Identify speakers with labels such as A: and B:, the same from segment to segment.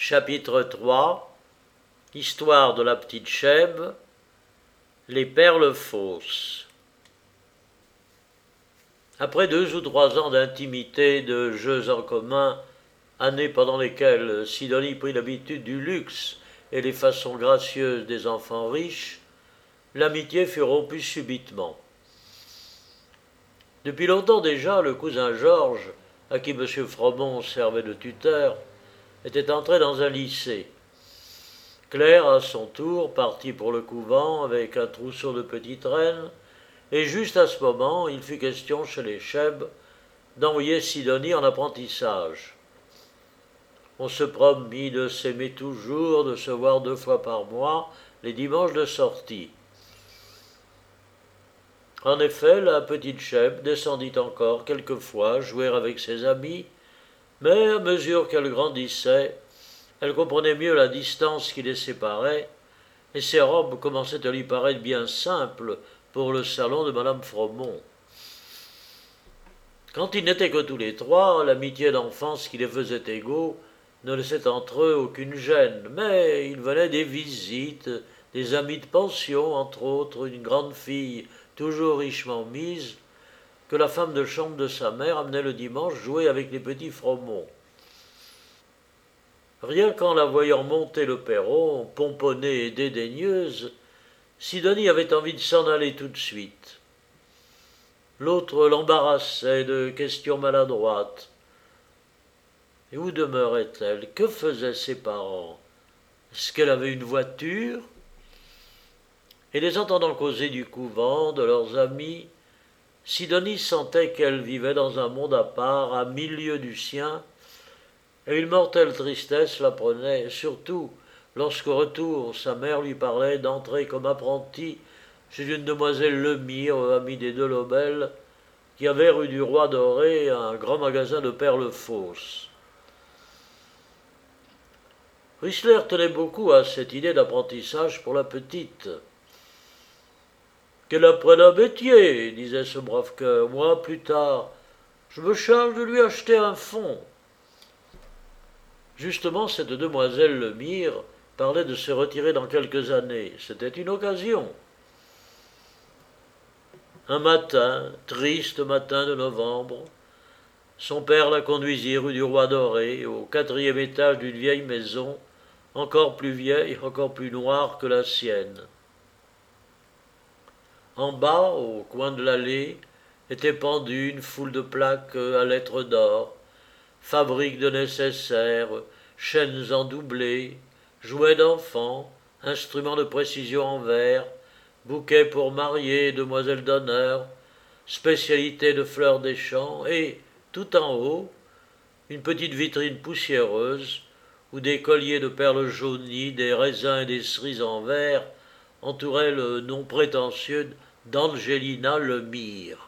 A: Chapitre 3. Histoire de la petite Chèbe. Les perles fausses. Après 2 ou 3 ans d'intimité, de jeux en commun, années pendant lesquelles Sidonie prit l'habitude du luxe et les façons gracieuses des enfants riches, l'amitié fut rompue subitement. Depuis longtemps déjà, le cousin Georges, à qui M. Fromont servait de tuteur, était entré dans un lycée. Claire, à son tour, partit pour le couvent avec un trousseau de petites reines, et juste à ce moment, il fut question chez les Chèbes d'envoyer Sidonie en apprentissage. On se promit de s'aimer toujours, de se voir 2 fois par mois, les dimanches de sortie. En effet, la petite Chèbe descendit encore quelquefois jouer avec ses amis, mais à mesure qu'elle grandissait, elle comprenait mieux la distance qui les séparait, et ses robes commençaient à lui paraître bien simples pour le salon de madame Fromont. Quand ils n'étaient que tous les 3, l'amitié d'enfance qui les faisait égaux ne laissait entre eux aucune gêne, mais il venait des visites, des amis de pension, entre autres une grande fille toujours richement mise, que la femme de chambre de sa mère amenait le dimanche jouer avec les petits Fromont. Rien qu'en la voyant monter le perron, pomponnée et dédaigneuse, Sidonie avait envie de s'en aller tout de suite. L'autre l'embarrassait de questions maladroites. Et où demeurait-elle? Que faisaient ses parents? Est-ce qu'elle avait une voiture? Et les entendant causer du couvent, de leurs amis, Sidonie sentait qu'elle vivait dans un monde à part, à 1000 lieues du sien, et une mortelle tristesse la prenait, surtout lorsqu'au retour sa mère lui parlait d'entrer comme apprentie chez une demoiselle Lemire, amie des Delobel, qui avait rue du Roi Doré un grand magasin de perles fausses. Riesler tenait beaucoup à cette idée d'apprentissage pour la petite. Qu'elle apprenne un métier, disait ce brave cœur. Moi, plus tard, je me charge de lui acheter un fonds. Justement, cette demoiselle Lemire parlait de se retirer dans quelques années. C'était une occasion. Un matin, triste matin de novembre, son père la conduisit rue du Roi Doré, au 4e étage d'une vieille maison, encore plus vieille, encore plus noire que la sienne. En bas, au coin de l'allée, était pendue une foule de plaques à lettres d'or, fabriques de nécessaires, chaînes en doublé, jouets d'enfants, instruments de précision en verre, bouquets pour mariés et demoiselles d'honneur, spécialités de fleurs des champs, et, tout en haut, une petite vitrine poussiéreuse où des colliers de perles jaunies, des raisins et des cerises en verre entouraient le nom prétentieux d'Angelina Lemire.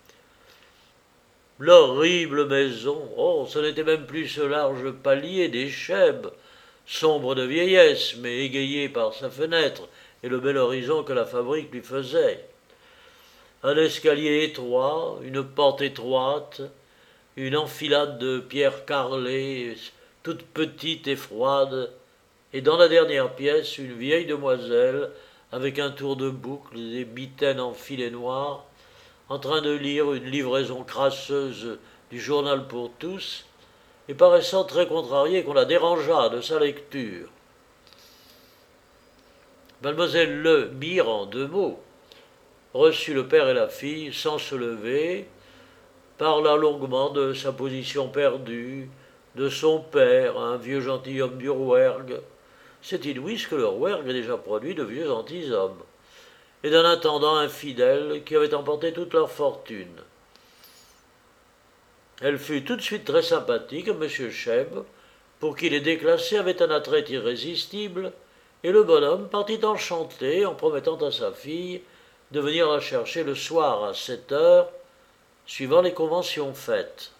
A: L'horrible maison, oh, ce n'était même plus ce large palier des Chèbes, sombre de vieillesse, mais égayé par sa fenêtre et le bel horizon que la fabrique lui faisait. Un escalier étroit, une porte étroite, une enfilade de pierres carrelées, toute petite et froide, et dans la dernière pièce, une vieille demoiselle, avec un tour de boucle et des mitaines en filet noir, en train de lire une livraison crasseuse du journal pour tous, et paraissant très contrariée qu'on la dérangeât de sa lecture. Mademoiselle Lemire, en 2 mots, reçut le père et la fille sans se lever, parla longuement de sa position perdue, de son père, un vieux gentilhomme du Rouergue. C'est inouï ce que le Rouergue a déjà produit de vieux gentilshommes, et d'un intendant infidèle qui avait emporté toute leur fortune. Elle fut tout de suite très sympathique à M. Chèbe, pour qui les déclassés avaient un attrait irrésistible, et le bonhomme partit enchanté en promettant à sa fille de venir la chercher le soir à 7 heures, suivant les conventions faites.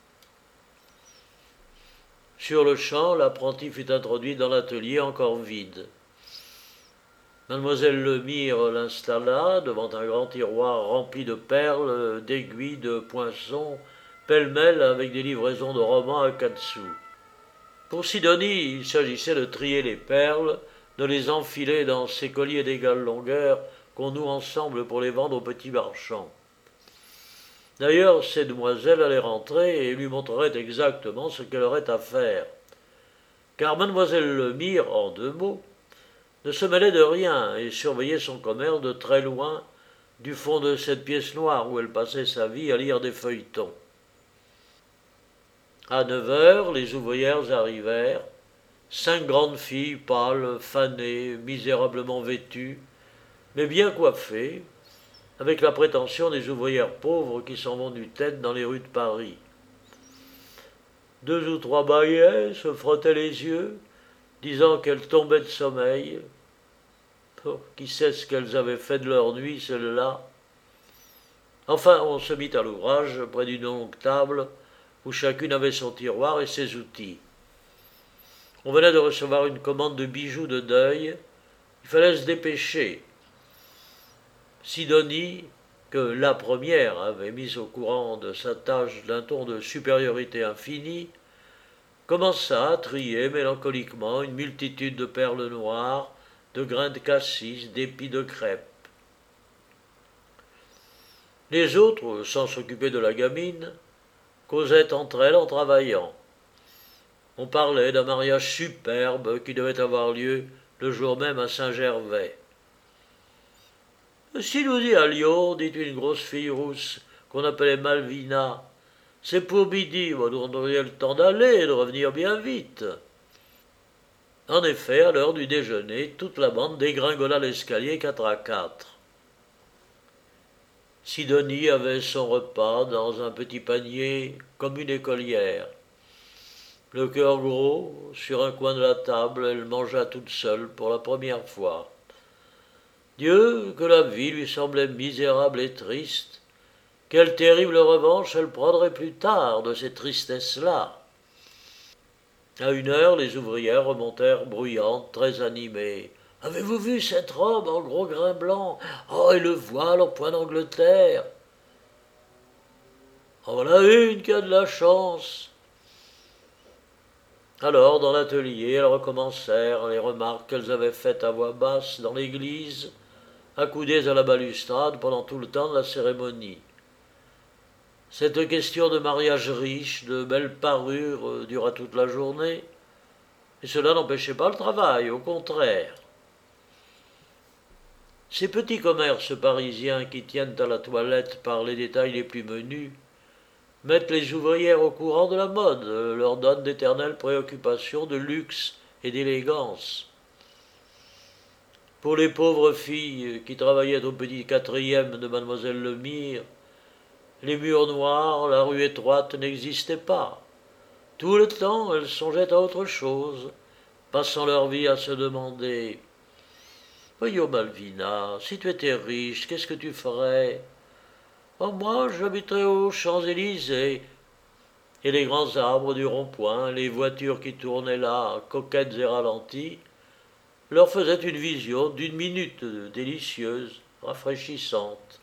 A: Sur le champ, l'apprenti fut introduit dans l'atelier encore vide. Mademoiselle Lemire l'installa devant un grand tiroir rempli de perles, d'aiguilles, de poinçons, pêle-mêle avec des livraisons de romans à 4 sous. Pour Sidonie, il s'agissait de trier les perles, de les enfiler dans ces colliers d'égale longueur qu'on noue ensemble pour les vendre aux petits marchands. D'ailleurs, ces demoiselles allaient rentrer et lui montreraient exactement ce qu'elle aurait à faire. Car mademoiselle Lemire, en 2 mots, ne se mêlait de rien et surveillait son commerce de très loin du fond de cette pièce noire où elle passait sa vie à lire des feuilletons. À 9 heures, les ouvrières arrivèrent, 5 grandes filles pâles, fanées, misérablement vêtues, mais bien coiffées, avec la prétention des ouvrières pauvres qui s'en vont du tête dans les rues de Paris. 2 ou 3 baillets se frottaient les yeux, disant qu'elles tombaient de sommeil. Oh, qui sait ce qu'elles avaient fait de leur nuit, celles-là. Enfin, on se mit à l'ouvrage près d'une longue table où chacune avait son tiroir et ses outils. On venait de recevoir une commande de bijoux de deuil. Il fallait se dépêcher. Sidonie, que la première avait mise au courant de sa tâche d'un ton de supériorité infinie, commença à trier mélancoliquement une multitude de perles noires, de grains de cassis, d'épis de crêpe. Les autres, sans s'occuper de la gamine, causaient entre elles en travaillant. On parlait d'un mariage superbe qui devait avoir lieu le jour même à Saint-Gervais. Si nous y allions, dit une grosse fille rousse qu'on appelait Malvina, c'est pour midi, nous aurions le temps d'aller et de revenir bien vite. En effet, à l'heure du déjeuner, toute la bande dégringola l'escalier 4 à 4. Sidonie avait son repas dans un petit panier comme une écolière. Le cœur gros, sur un coin de la table, elle mangea toute seule pour la première fois. Dieu, que la vie lui semblait misérable et triste. Quelle terrible revanche elle prendrait plus tard de ces tristesses-là. À 1 heure, les ouvrières remontèrent bruyantes, très animées. « Avez-vous vu cette robe en gros grain blanc? Oh, et le voile en point d'Angleterre! En voilà une qui a de la chance! » Alors, dans l'atelier, elles recommencèrent les remarques qu'elles avaient faites à voix basse dans l'église, accoudées à la balustrade pendant tout le temps de la cérémonie. Cette question de mariage riche, de belles parures, dura toute la journée, et cela n'empêchait pas le travail, au contraire. Ces petits commerces parisiens qui tiennent à la toilette par les détails les plus menus mettent les ouvrières au courant de la mode, leur donnent d'éternelles préoccupations de luxe et d'élégance. Pour les pauvres filles qui travaillaient au petit 4e de mademoiselle Lemire, les murs noirs, la rue étroite n'existaient pas. Tout le temps, elles songeaient à autre chose, passant leur vie à se demander « Voyons, Malvina, si tu étais riche, qu'est-ce que tu ferais ?»« Oh, moi, j'habiterais aux Champs-Élysées. » Et les grands arbres du rond-point, les voitures qui tournaient là, coquettes et ralenties, leur faisaient une vision d'1 minute délicieuse, rafraîchissante.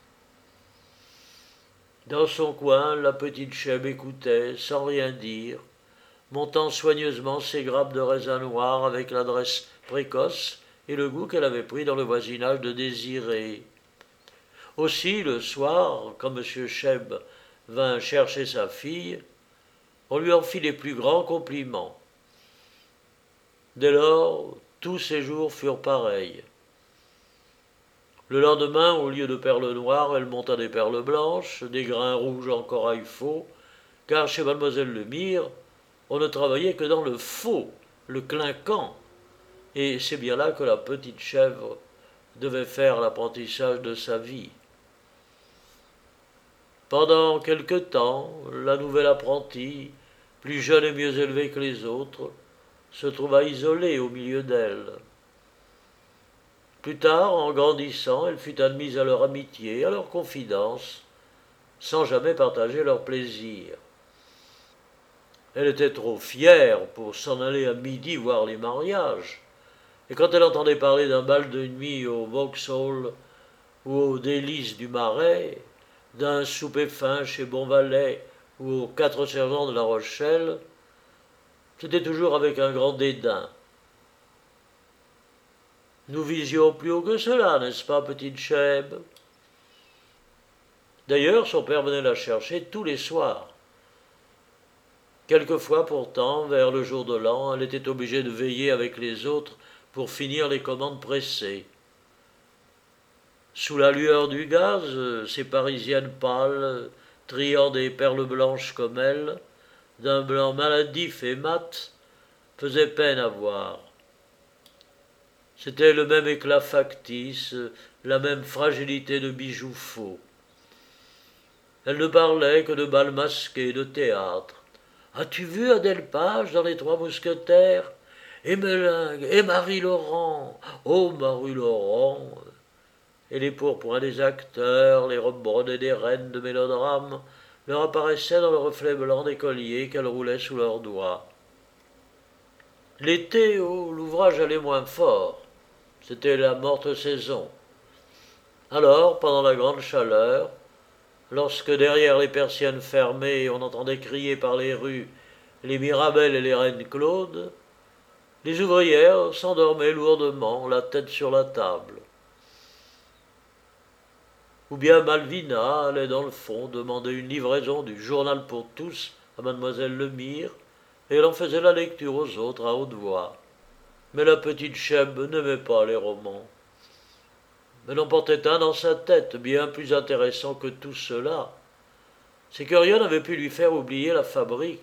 A: Dans son coin, la petite Chèbe écoutait, sans rien dire, montant soigneusement ses grappes de raisin noir avec l'adresse précoce et le goût qu'elle avait pris dans le voisinage de Désiré. Aussi, le soir, quand M. Chèbe vint chercher sa fille, on lui en fit les plus grands compliments. Dès lors, tous ses jours furent pareils. Le lendemain, au lieu de perles noires, elle monta des perles blanches, des grains rouges en corail faux, car chez mademoiselle Lemire, on ne travaillait que dans le faux, le clinquant, et c'est bien là que la petite chèvre devait faire l'apprentissage de sa vie. Pendant quelque temps, la nouvelle apprentie, plus jeune et mieux élevée que les autres, se trouva isolée au milieu d'elles. Plus tard, en grandissant, elle fut admise à leur amitié, à leur confidence, sans jamais partager leur plaisir. Elle était trop fière pour s'en aller à midi voir les mariages, et quand elle entendait parler d'un bal de nuit au Vauxhall ou aux Délices du Marais, d'un souper fin chez Bonvalet ou aux 4 Sergents de La Rochelle, C'était toujours avec un grand dédain. Nous visions plus haut que cela, n'est-ce pas, petite Chèbe? D'ailleurs, son père venait la chercher tous les soirs. Quelquefois, pourtant, vers le jour de l'an, elle était obligée de veiller avec les autres pour finir les commandes pressées. Sous la lueur du gaz, ces Parisiennes pâles, triant des perles blanches comme elle, d'un blanc maladif et mat, faisaient peine à voir. C'était le même éclat factice, la même fragilité de bijoux faux. Elle ne parlait que de bals masqués, de théâtre. As-tu vu Adèle Page dans Les Trois Mousquetaires? Et Melingue, et Marie-Laurent, oh Marie-Laurent! Et les pourpoints des acteurs, les robes brodées des reines de mélodrames, leur apparaissaient dans le reflet blanc des colliers qu'elles roulaient sous leurs doigts. L'été, l'ouvrage allait moins fort. C'était la morte saison. Alors, pendant la grande chaleur, lorsque derrière les persiennes fermées on entendait crier par les rues les Mirabelles et les reines Claude, les ouvrières s'endormaient lourdement, la tête sur la table. Ou bien Malvina allait dans le fond demander une livraison du journal pour tous à mademoiselle Lemire, et elle en faisait la lecture aux autres à haute voix. Mais la petite Chèbe n'aimait pas les romans. Elle en portait un dans sa tête, bien plus intéressant que tout cela. C'est que rien n'avait pu lui faire oublier la fabrique.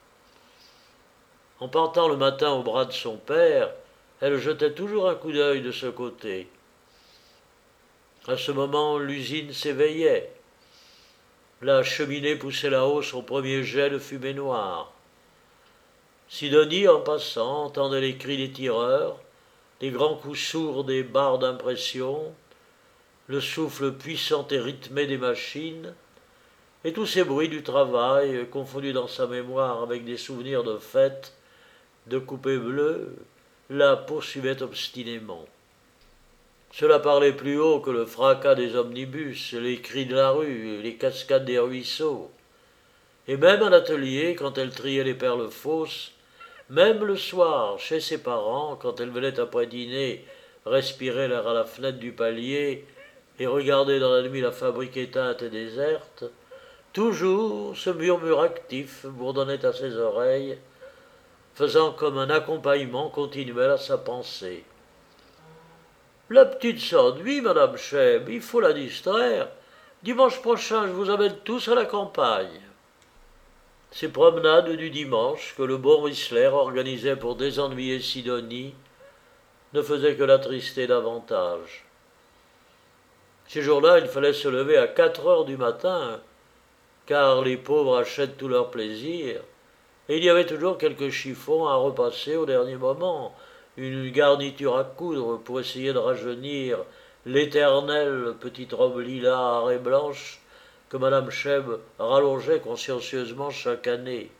A: En partant le matin au bras de son père, elle jetait toujours un coup d'œil de ce côté. À ce moment, l'usine s'éveillait. La cheminée poussait là-haut son premier jet de fumée noire. Sidonie, en passant, entendait les cris des tireurs, les grands coups sourds des barres d'impression, le souffle puissant et rythmé des machines, et tous ces bruits du travail, confondus dans sa mémoire avec des souvenirs de fêtes, de coupées bleues, la poursuivaient obstinément. Cela parlait plus haut que le fracas des omnibus, les cris de la rue, les cascades des ruisseaux. Et même à l'atelier, quand elle triait les perles fausses, même le soir, chez ses parents, quand elle venait après dîner respirer l'air à la fenêtre du palier et regarder dans la nuit la fabrique éteinte et déserte, toujours ce murmure actif bourdonnait à ses oreilles, faisant comme un accompagnement continuel à sa pensée. La petite s'ennuie, madame Chèbe, il faut la distraire. Dimanche prochain, je vous amène tous à la campagne. Ces promenades du dimanche que le bon Whistler organisait pour désennuyer Sidonie ne faisaient que l'attrister davantage. Ces jours-là, il fallait se lever à 4 heures du matin, car les pauvres achètent tout leur plaisir, et il y avait toujours quelques chiffons à repasser au dernier moment, une garniture à coudre pour essayer de rajeunir l'éternelle petite robe lilas à raies blanches que madame Chèbe rallongeait consciencieusement chaque année.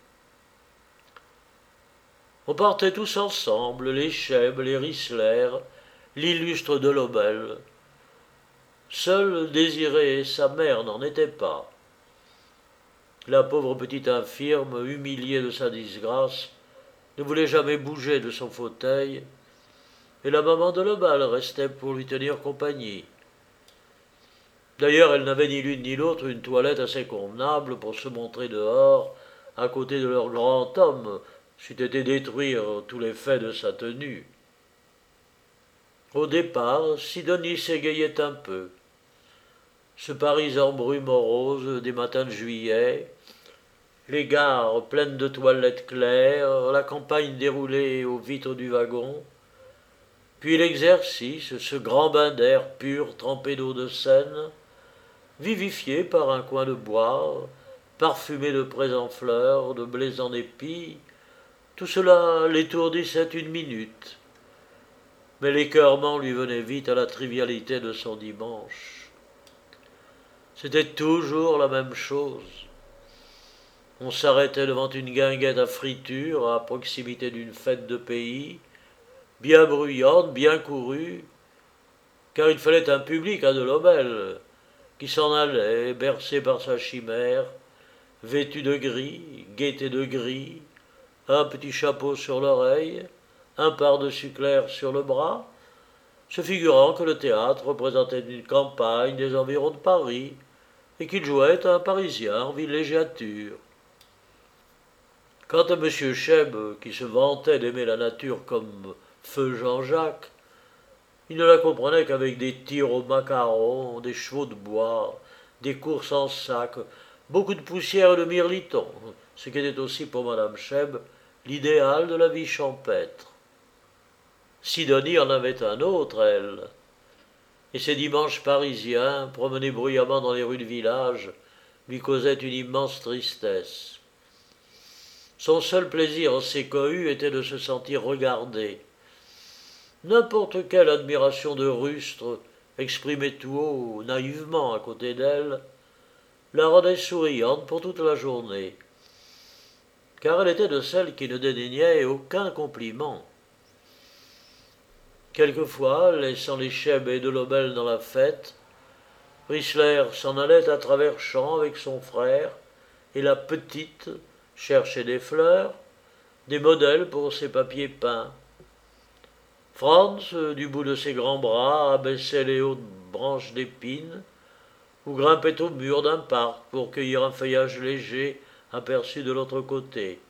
A: On partait tous ensemble, les Chèbe, les Risler, l'illustre de Lobel. Seul Désiré et sa mère n'en étaient pas. La pauvre petite infirme, humiliée de sa disgrâce, ne voulait jamais bouger de son fauteuil, et la maman de Lobel restait pour lui tenir compagnie. D'ailleurs, elle n'avait ni l'une ni l'autre une toilette assez convenable pour se montrer dehors, à côté de leur grand homme, c'eût été détruire tous les faits de sa tenue. Au départ, Sidonie s'égayait un peu. Ce Paris en brume morose des matins de juillet, les gares pleines de toilettes claires, la campagne déroulée aux vitres du wagon, puis l'exercice, ce grand bain d'air pur trempé d'eau de Seine, vivifié par un coin de bois, parfumé de prés en fleurs, de blés en épis, tout cela l'étourdissait une minute. Mais l'écœurement lui venait vite à la trivialité de son dimanche. C'était toujours la même chose. On s'arrêtait devant une guinguette à friture à proximité d'une fête de pays, bien bruyante, bien courue, car il fallait un public à de Lobel, qui s'en allait, bercé par sa chimère, vêtu de gris, gaieté de gris, un petit chapeau sur l'oreille, un pardessus clair sur le bras, se figurant que le théâtre représentait une campagne des environs de Paris, et qu'il jouait un Parisien en villégiature. Quant à M. Cheb, qui se vantait d'aimer la nature comme feu Jean-Jacques, il ne la comprenait qu'avec des tirs au macaron, des chevaux de bois, des courses en sac, beaucoup de poussière et de mirliton, ce qui était aussi pour Madame Cheb l'idéal de la vie champêtre. Sidonie en avait un autre, elle, et ses dimanches parisiens, promenés bruyamment dans les rues du village, lui causaient une immense tristesse. Son seul plaisir en ces cohues était de se sentir regardé. N'importe quelle admiration de rustre, exprimée tout haut, naïvement à côté d'elle, la rendait souriante pour toute la journée, car elle était de celles qui ne dédaignaient aucun compliment. Quelquefois, laissant les Cheb et de Lobel dans la fête, Riesler s'en allait à travers champs avec son frère, et la petite cherchait des fleurs, des modèles pour ses papiers peints. Franz, du bout de ses grands bras, abaissait les hautes branches d'épines, ou grimpait au mur d'un parc pour cueillir un feuillage léger aperçu de l'autre côté.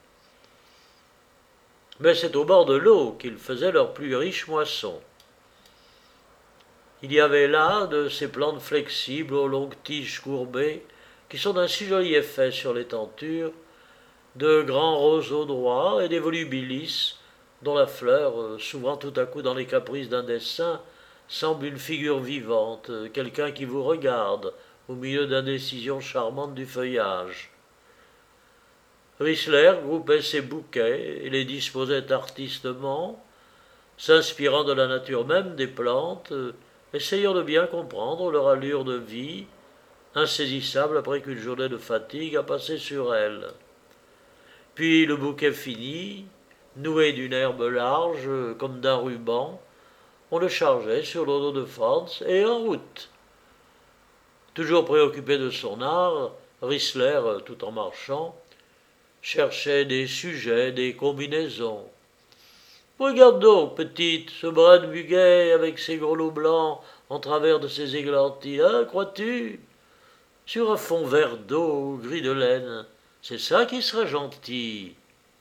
A: Mais c'est au bord de l'eau qu'ils faisaient leur plus riche moisson. Il y avait là de ces plantes flexibles aux longues tiges courbées, qui sont d'un si joli effet sur les tentures, de grands roseaux droits et des volubilis, dont la fleur, s'ouvrant tout à coup dans les caprices d'un dessin, semble une figure vivante, quelqu'un qui vous regarde au milieu d'indécisions charmantes du feuillage. Riesler groupait ses bouquets et les disposait artistement, s'inspirant de la nature même des plantes, essayant de bien comprendre leur allure de vie, insaisissable après qu'une journée de fatigue a passé sur elle. Puis le bouquet fini, noué d'une herbe large, comme d'un ruban, on le chargeait sur le dos de Franz et en route. Toujours préoccupé de son art, Riesler, tout en marchant, cherchait des sujets, des combinaisons. Regarde donc, petite, ce brin de muguet avec ses grelots blancs en travers de ses églantines, hein, crois-tu? Sur un fond vert d'eau, gris de laine, c'est ça qui serait gentil.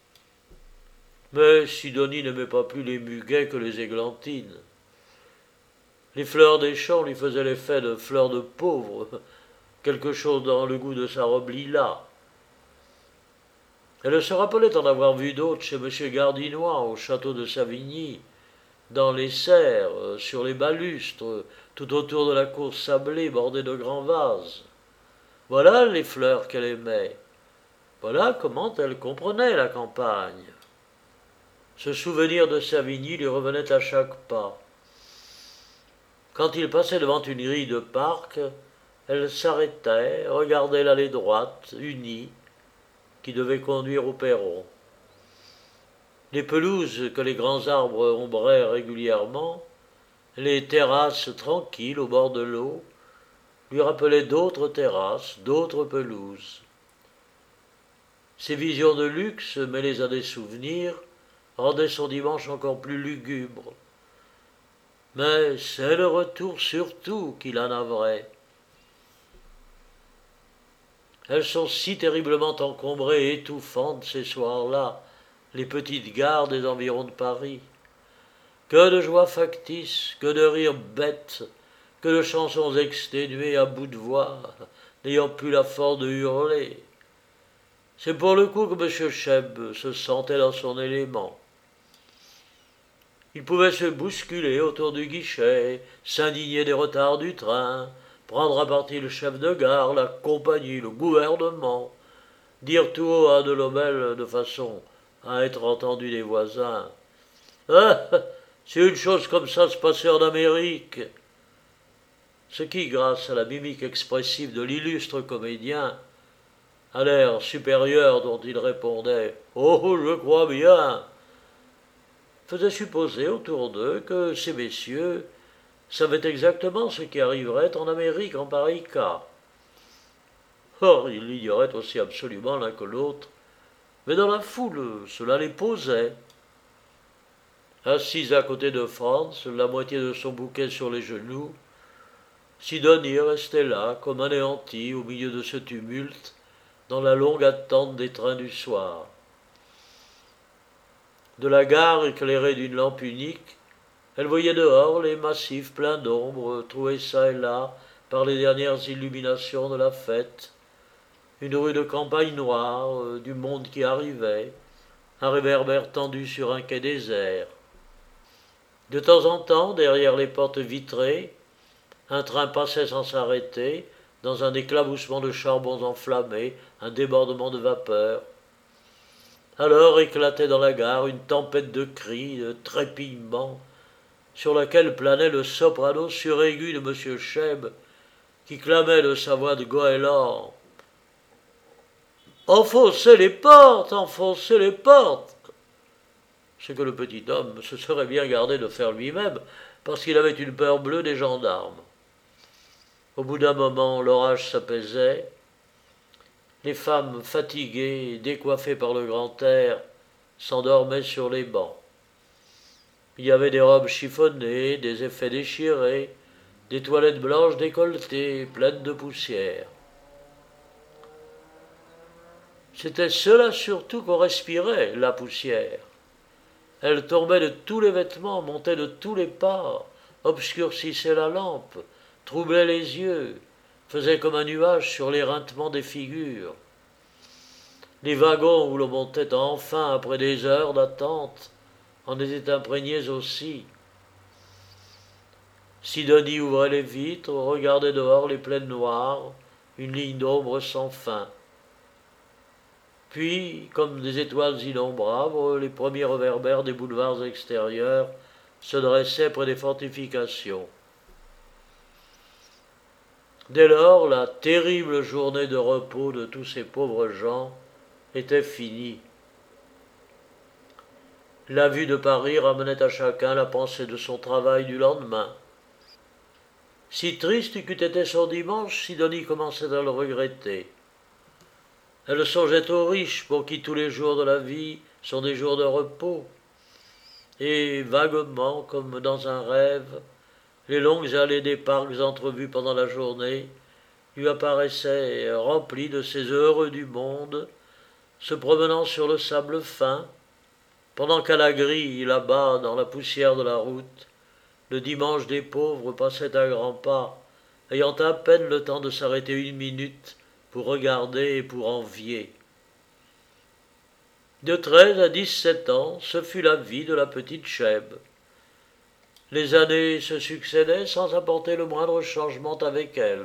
A: Mais Sidonie n'aimait pas plus les muguets que les églantines. Les fleurs des champs lui faisaient l'effet de fleurs de pauvre, quelque chose dans le goût de sa robe lilas. Elle se rappelait en avoir vu d'autres chez M. Gardinois, au château de Savigny, dans les serres, sur les balustres, tout autour de la cour sablée bordée de grands vases. Voilà les fleurs qu'elle aimait. Voilà comment elle comprenait la campagne. Ce souvenir de Savigny lui revenait à chaque pas. Quand il passait devant une grille de parc, elle s'arrêtait, regardait l'allée droite, unie, qui devait conduire au perron. Les pelouses que les grands arbres ombraient régulièrement, les terrasses tranquilles au bord de l'eau, lui rappelaient d'autres terrasses, d'autres pelouses. Ces visions de luxe, mêlées à des souvenirs, rendaient son dimanche encore plus lugubre. Mais c'est le retour surtout qui la navrait. Elles sont si terriblement encombrées et étouffantes ces soirs-là, les petites gares des environs de Paris. Que de joies factices, que de rires bêtes, que de chansons exténuées à bout de voix, n'ayant plus la force de hurler. C'est pour le coup que M. Cheb se sentait dans son élément. Il pouvait se bousculer autour du guichet, s'indigner des retards du train, prendre à partie le chef de gare, la compagnie, le gouvernement, dire tout haut à de Lobel de façon à être entendu des voisins. « Ah, si une chose comme ça se passait en Amérique !» Ce qui, grâce à la mimique expressive de l'illustre comédien, à l'air supérieur dont il répondait « Oh, je crois bien !» faisait supposer autour d'eux que ces messieurs savaient exactement ce qui arriverait en Amérique en pareil cas. Or, ils l'ignoraient aussi absolument l'un que l'autre, mais dans la foule, cela les posait. Assise à côté de Franz, la moitié de son bouquet sur les genoux, Sidonie restait là, comme anéantie au milieu de ce tumulte, dans la longue attente des trains du soir. De la gare éclairée d'une lampe unique, elle voyait dehors les massifs pleins d'ombre, troués çà et là par les dernières illuminations de la fête, une rue de campagne noire, du monde qui arrivait, un réverbère tendu sur un quai désert. De temps en temps, derrière les portes vitrées, un train passait sans s'arrêter, dans un éclaboussement de charbons enflammés, un débordement de vapeur. Alors éclatait dans la gare une tempête de cris, de trépillements, sur laquelle planait le soprano suraigu de M. Cheb, qui clamait de sa voix de goéland: Enfoncez les portes, enfoncez les portes! Ce que le petit homme se serait bien gardé de faire lui-même, parce qu'il avait une peur bleue des gendarmes. Au bout d'un moment, l'orage s'apaisait. Les femmes fatiguées et décoiffées par le grand air s'endormaient sur les bancs. Il y avait des robes chiffonnées, des effets déchirés, des toilettes blanches décolletées, pleines de poussière. C'était cela surtout qu'on respirait, la poussière. Elle tombait de tous les vêtements, montait de tous les pas, obscurcissait la lampe, troublait les yeux, faisait comme un nuage sur l'éreintement des figures. Les wagons où l'on montait enfin après des heures d'attente en étaient imprégnés aussi. Sidonie ouvrait les vitres, regardait dehors les plaines noires, une ligne d'ombre sans fin. Puis, comme des étoiles innombrables, les premiers réverbères des boulevards extérieurs se dressaient près des fortifications. Dès lors, la terrible journée de repos de tous ces pauvres gens était finie. La vue de Paris ramenait à chacun la pensée de son travail du lendemain. Si triste qu'eût été son dimanche, Sidonie commençait à le regretter. Elle songeait aux riches pour qui tous les jours de la vie sont des jours de repos. Et vaguement, comme dans un rêve, les longues allées des parcs entrevues pendant la journée lui apparaissaient remplies de ces heureux du monde, se promenant sur le sable fin, pendant qu'à la grille, là-bas, dans la poussière de la route, le dimanche des pauvres passait à grands pas, ayant à peine le temps de s'arrêter une minute pour regarder et pour envier. De 13 à 17 ans, ce fut la vie de la petite Cheb. Les années se succédaient sans apporter le moindre changement avec elle.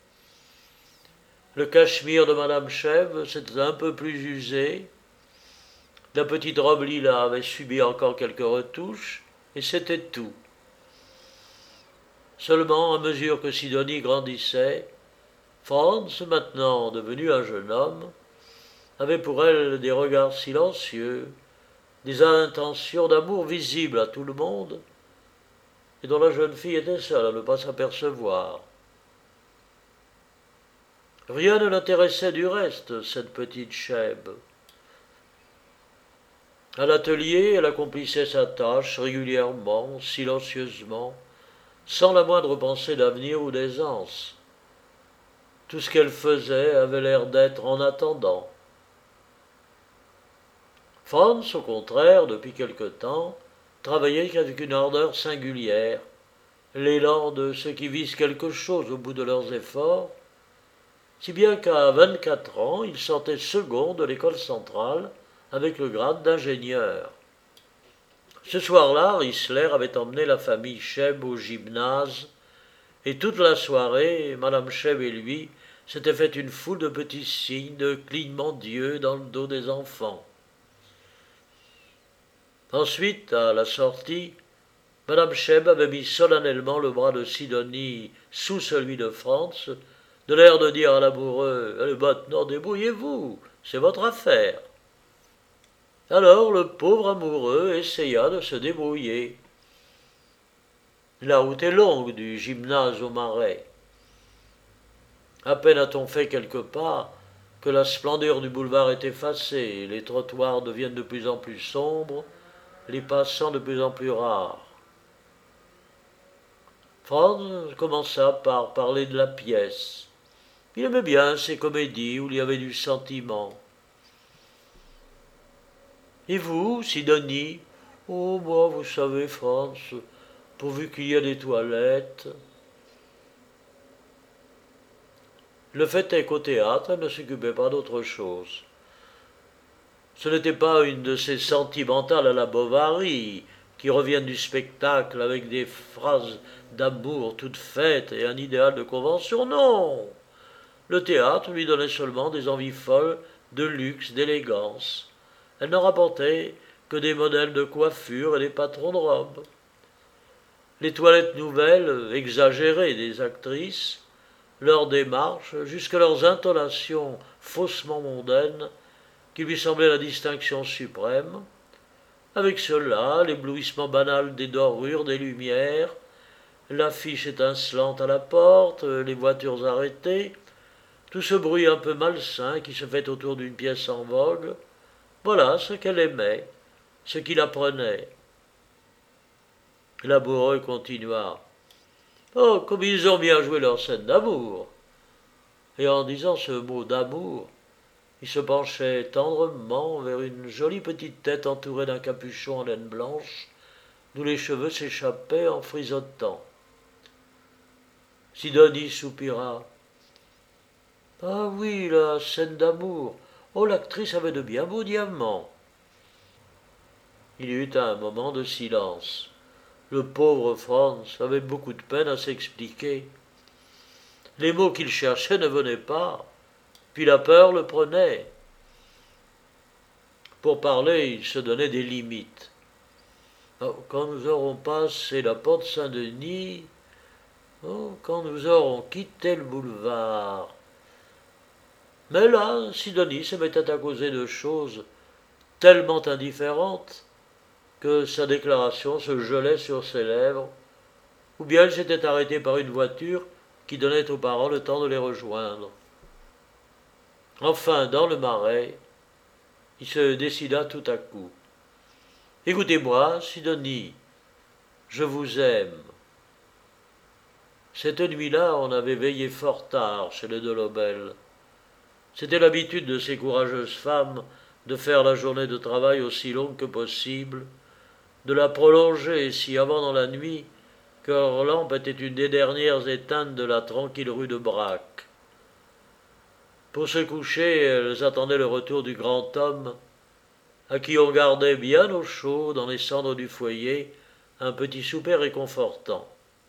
A: Le cachemire de madame Cheb s'était un peu plus usé, la petite robe lilas avait subi encore quelques retouches, et c'était tout. Seulement, à mesure que Sidonie grandissait, Franz, maintenant devenu un jeune homme, avait pour elle des regards silencieux, des intentions d'amour visibles à tout le monde, et dont la jeune fille était seule à ne pas s'apercevoir. Rien ne l'intéressait du reste, cette petite Cheb. À l'atelier, elle accomplissait sa tâche régulièrement, silencieusement, sans la moindre pensée d'avenir ou d'aisance. Tout ce qu'elle faisait avait l'air d'être en attendant. Franz, au contraire, depuis quelque temps, travaillait avec une ardeur singulière, l'élan de ceux qui visent quelque chose au bout de leurs efforts, si bien qu'à 24 ans, il sortait second de l'école centrale avec le grade d'ingénieur. Ce soir-là, Riesler avait emmené la famille Cheb au gymnase, et toute la soirée, madame Cheb et lui s'étaient fait une foule de petits signes, de clignements d'yeux dans le dos des enfants. Ensuite, à la sortie, madame Cheb avait mis solennellement le bras de Sidonie sous celui de Franz, de l'air de dire à l'amoureux: « Allez maintenant, débrouillez-vous, c'est votre affaire. » Alors le pauvre amoureux essaya de se débrouiller. La route est longue du gymnase au Marais. À peine a-t-on fait quelques pas que la splendeur du boulevard est effacée, les trottoirs deviennent de plus en plus sombres, les passants de plus en plus rares. Franz commença par parler de la pièce. Il aimait bien ces comédies où il y avait du sentiment. Et vous, Sidonie? Oh, moi, vous savez, Franz, pourvu qu'il y ait des toilettes. Le fait est qu'au théâtre, elle ne s'occupait pas d'autre chose. Ce n'était pas une de ces sentimentales à la Bovary, qui reviennent du spectacle avec des phrases d'amour toutes faites et un idéal de convention, non. Le théâtre lui donnait seulement des envies folles de luxe, d'élégance. Elle ne rapportait que des modèles de coiffure et des patrons de robes. Les toilettes nouvelles, exagérées des actrices, leurs démarches, jusque leurs intonations faussement mondaines, qui lui semblaient la distinction suprême, avec cela l'éblouissement banal des dorures, des lumières, l'affiche étincelante à la porte, les voitures arrêtées, tout ce bruit un peu malsain qui se fait autour d'une pièce en vogue, voilà ce qu'elle aimait, ce qui la prenait. L'amoureux continua. Oh, comme ils ont bien joué leur scène d'amour. Et en disant ce mot d'amour, il se penchait tendrement vers une jolie petite tête entourée d'un capuchon en laine blanche, d'où les cheveux s'échappaient en frisotant. Sidonie soupira. Ah oui, la scène d'amour. Oh, l'actrice avait de bien beaux diamants. Il y eut un moment de silence. Le pauvre Franz avait beaucoup de peine à s'expliquer. Les mots qu'il cherchait ne venaient pas, puis la peur le prenait. Pour parler, il se donnait des limites. Oh, quand nous aurons passé la porte Saint-Denis, oh, quand nous aurons quitté le boulevard. Mais là, Sidonie se mettait à causer de choses tellement indifférentes que sa déclaration se gelait sur ses lèvres, ou bien elle s'était arrêtée par une voiture qui donnait aux parents le temps de les rejoindre. Enfin, dans le marais, il se décida tout à coup. Écoutez-moi, Sidonie, je vous aime. Cette nuit-là, on avait veillé fort tard chez les Delobel. C'était l'habitude de ces courageuses femmes de faire la journée de travail aussi longue que possible, de la prolonger si avant dans la nuit que leur lampe était une des dernières éteintes de la tranquille rue de Braque. Pour se coucher, elles attendaient le retour du grand homme, à qui on gardait bien au chaud, dans les cendres du foyer, un petit souper réconfortant.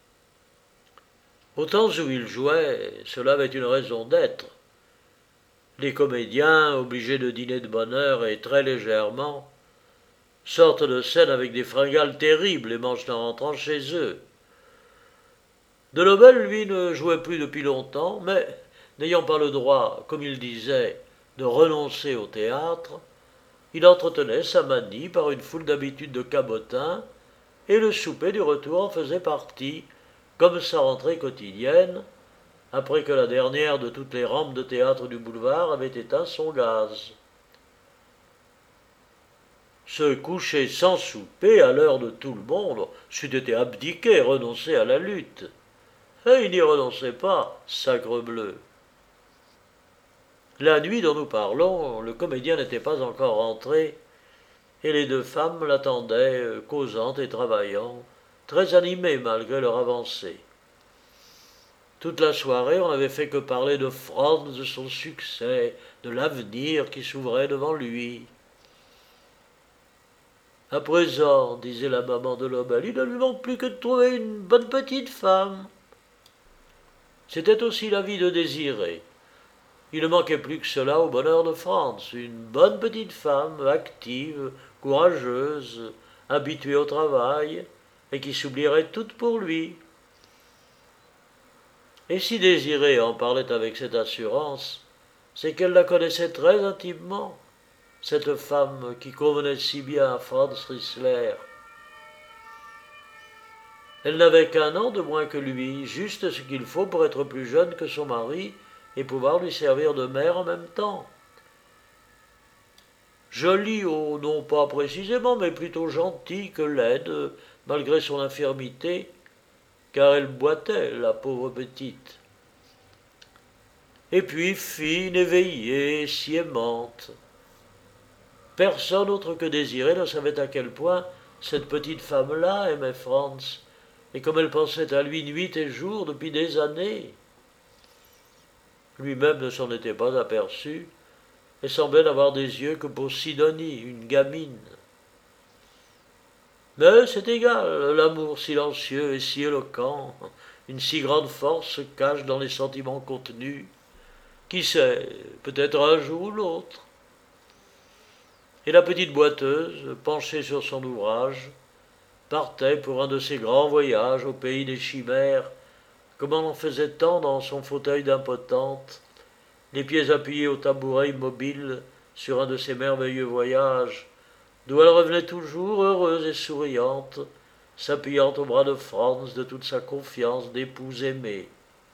A: Au temps où il jouait, cela avait une raison d'être. Les comédiens, obligés de dîner de bonne heure et très légèrement, sortent de scène avec des fringales terribles et mangent en rentrant chez eux. Delobel, lui, ne jouait plus depuis longtemps, mais n'ayant pas le droit, comme il disait, de renoncer au théâtre, il entretenait sa manie par une foule d'habitudes de cabotin, et le souper du retour en faisait partie, comme sa rentrée quotidienne, après que la dernière de toutes les rampes de théâtre du boulevard avait éteint son gaz. Se coucher sans souper à l'heure de tout le monde, c'eût été abdiquer, renoncer à la lutte. Et il n'y renonçait pas, sacrebleu. La nuit dont nous parlons, le comédien n'était pas encore rentré, et les deux femmes l'attendaient, causantes et travaillant, très animées malgré leur avancée. Toute la soirée, on n'avait fait que parler de Franz, de son succès, de l'avenir qui s'ouvrait devant lui. À présent, disait la maman de Lobel, il ne lui manque plus que de trouver une bonne petite femme. C'était aussi la vie de Désiré. Il ne manquait plus que cela au bonheur de Franz, une bonne petite femme, active, courageuse, habituée au travail, et qui s'oublierait toute pour lui. Et si Désiré en parlait avec cette assurance, c'est qu'elle la connaissait très intimement, cette femme qui convenait si bien à Franz Rissler. Elle n'avait qu'1 an de moins que lui, juste ce qu'il faut pour être plus jeune que son mari et pouvoir lui servir de mère en même temps. Jolie, oh, non pas précisément, mais plutôt gentille que laide, malgré son infirmité, car elle boitait, la pauvre petite. Et puis fine, éveillée, si aimante. Personne autre que Désirée ne savait à quel point cette petite femme-là aimait Franz, et comme elle pensait à lui nuit et jour depuis des années. Lui-même ne s'en était pas aperçu, et semblait n'avoir des yeux que pour Sidonie, une gamine. Mais c'est égal, l'amour silencieux et si éloquent, une si grande force se cache dans les sentiments contenus. Qui sait, peut-être un jour ou l'autre. Et la petite boiteuse, penchée sur son ouvrage, partait pour un de ces grands voyages au pays des chimères, comme on en faisait tant dans son fauteuil d'impotente, les pieds appuyés au tabouret immobile sur un de ces merveilleux voyages, d'où elle revenait toujours heureuse et souriante, s'appuyant au bras de Franz de toute sa confiance d'épouse aimée.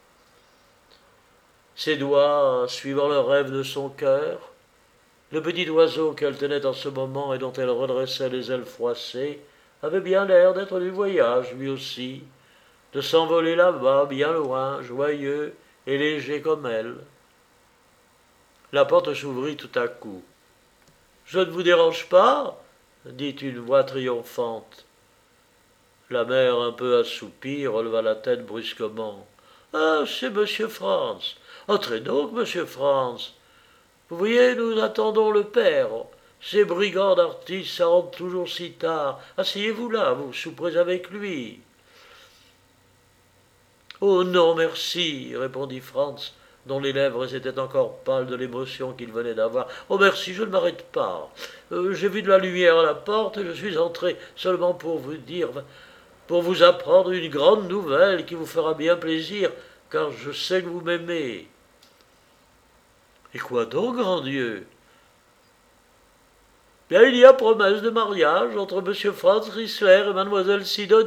A: Ses doigts, suivant le rêve de son cœur, le petit oiseau qu'elle tenait en ce moment et dont elle redressait les ailes froissées, avait bien l'air d'être du voyage, lui aussi, de s'envoler là-bas, bien loin, joyeux et léger comme elle. La porte s'ouvrit tout à coup. « Je ne vous dérange pas ?» dit une voix triomphante. La mère, un peu assoupie, releva la tête brusquement. « Ah, c'est monsieur Franz. Entrez donc, monsieur Franz. Vous voyez, nous attendons le père. Ces brigands d'artistes, ça rentre toujours si tard. Asseyez-vous là, vous souperez avec lui. » « Oh non, merci, » répondit Franz, dont les lèvres étaient encore pâles de l'émotion qu'il venait d'avoir. « Oh merci, je ne m'arrête pas. J'ai vu de la lumière à la porte et je suis entré seulement pour vous dire, pour vous apprendre une grande nouvelle qui vous fera bien plaisir, car je sais que vous m'aimez. » « Et quoi donc, grand Dieu ?» « Bien, il y a promesse de mariage entre M. Franz Risler et Mademoiselle Sidonie. »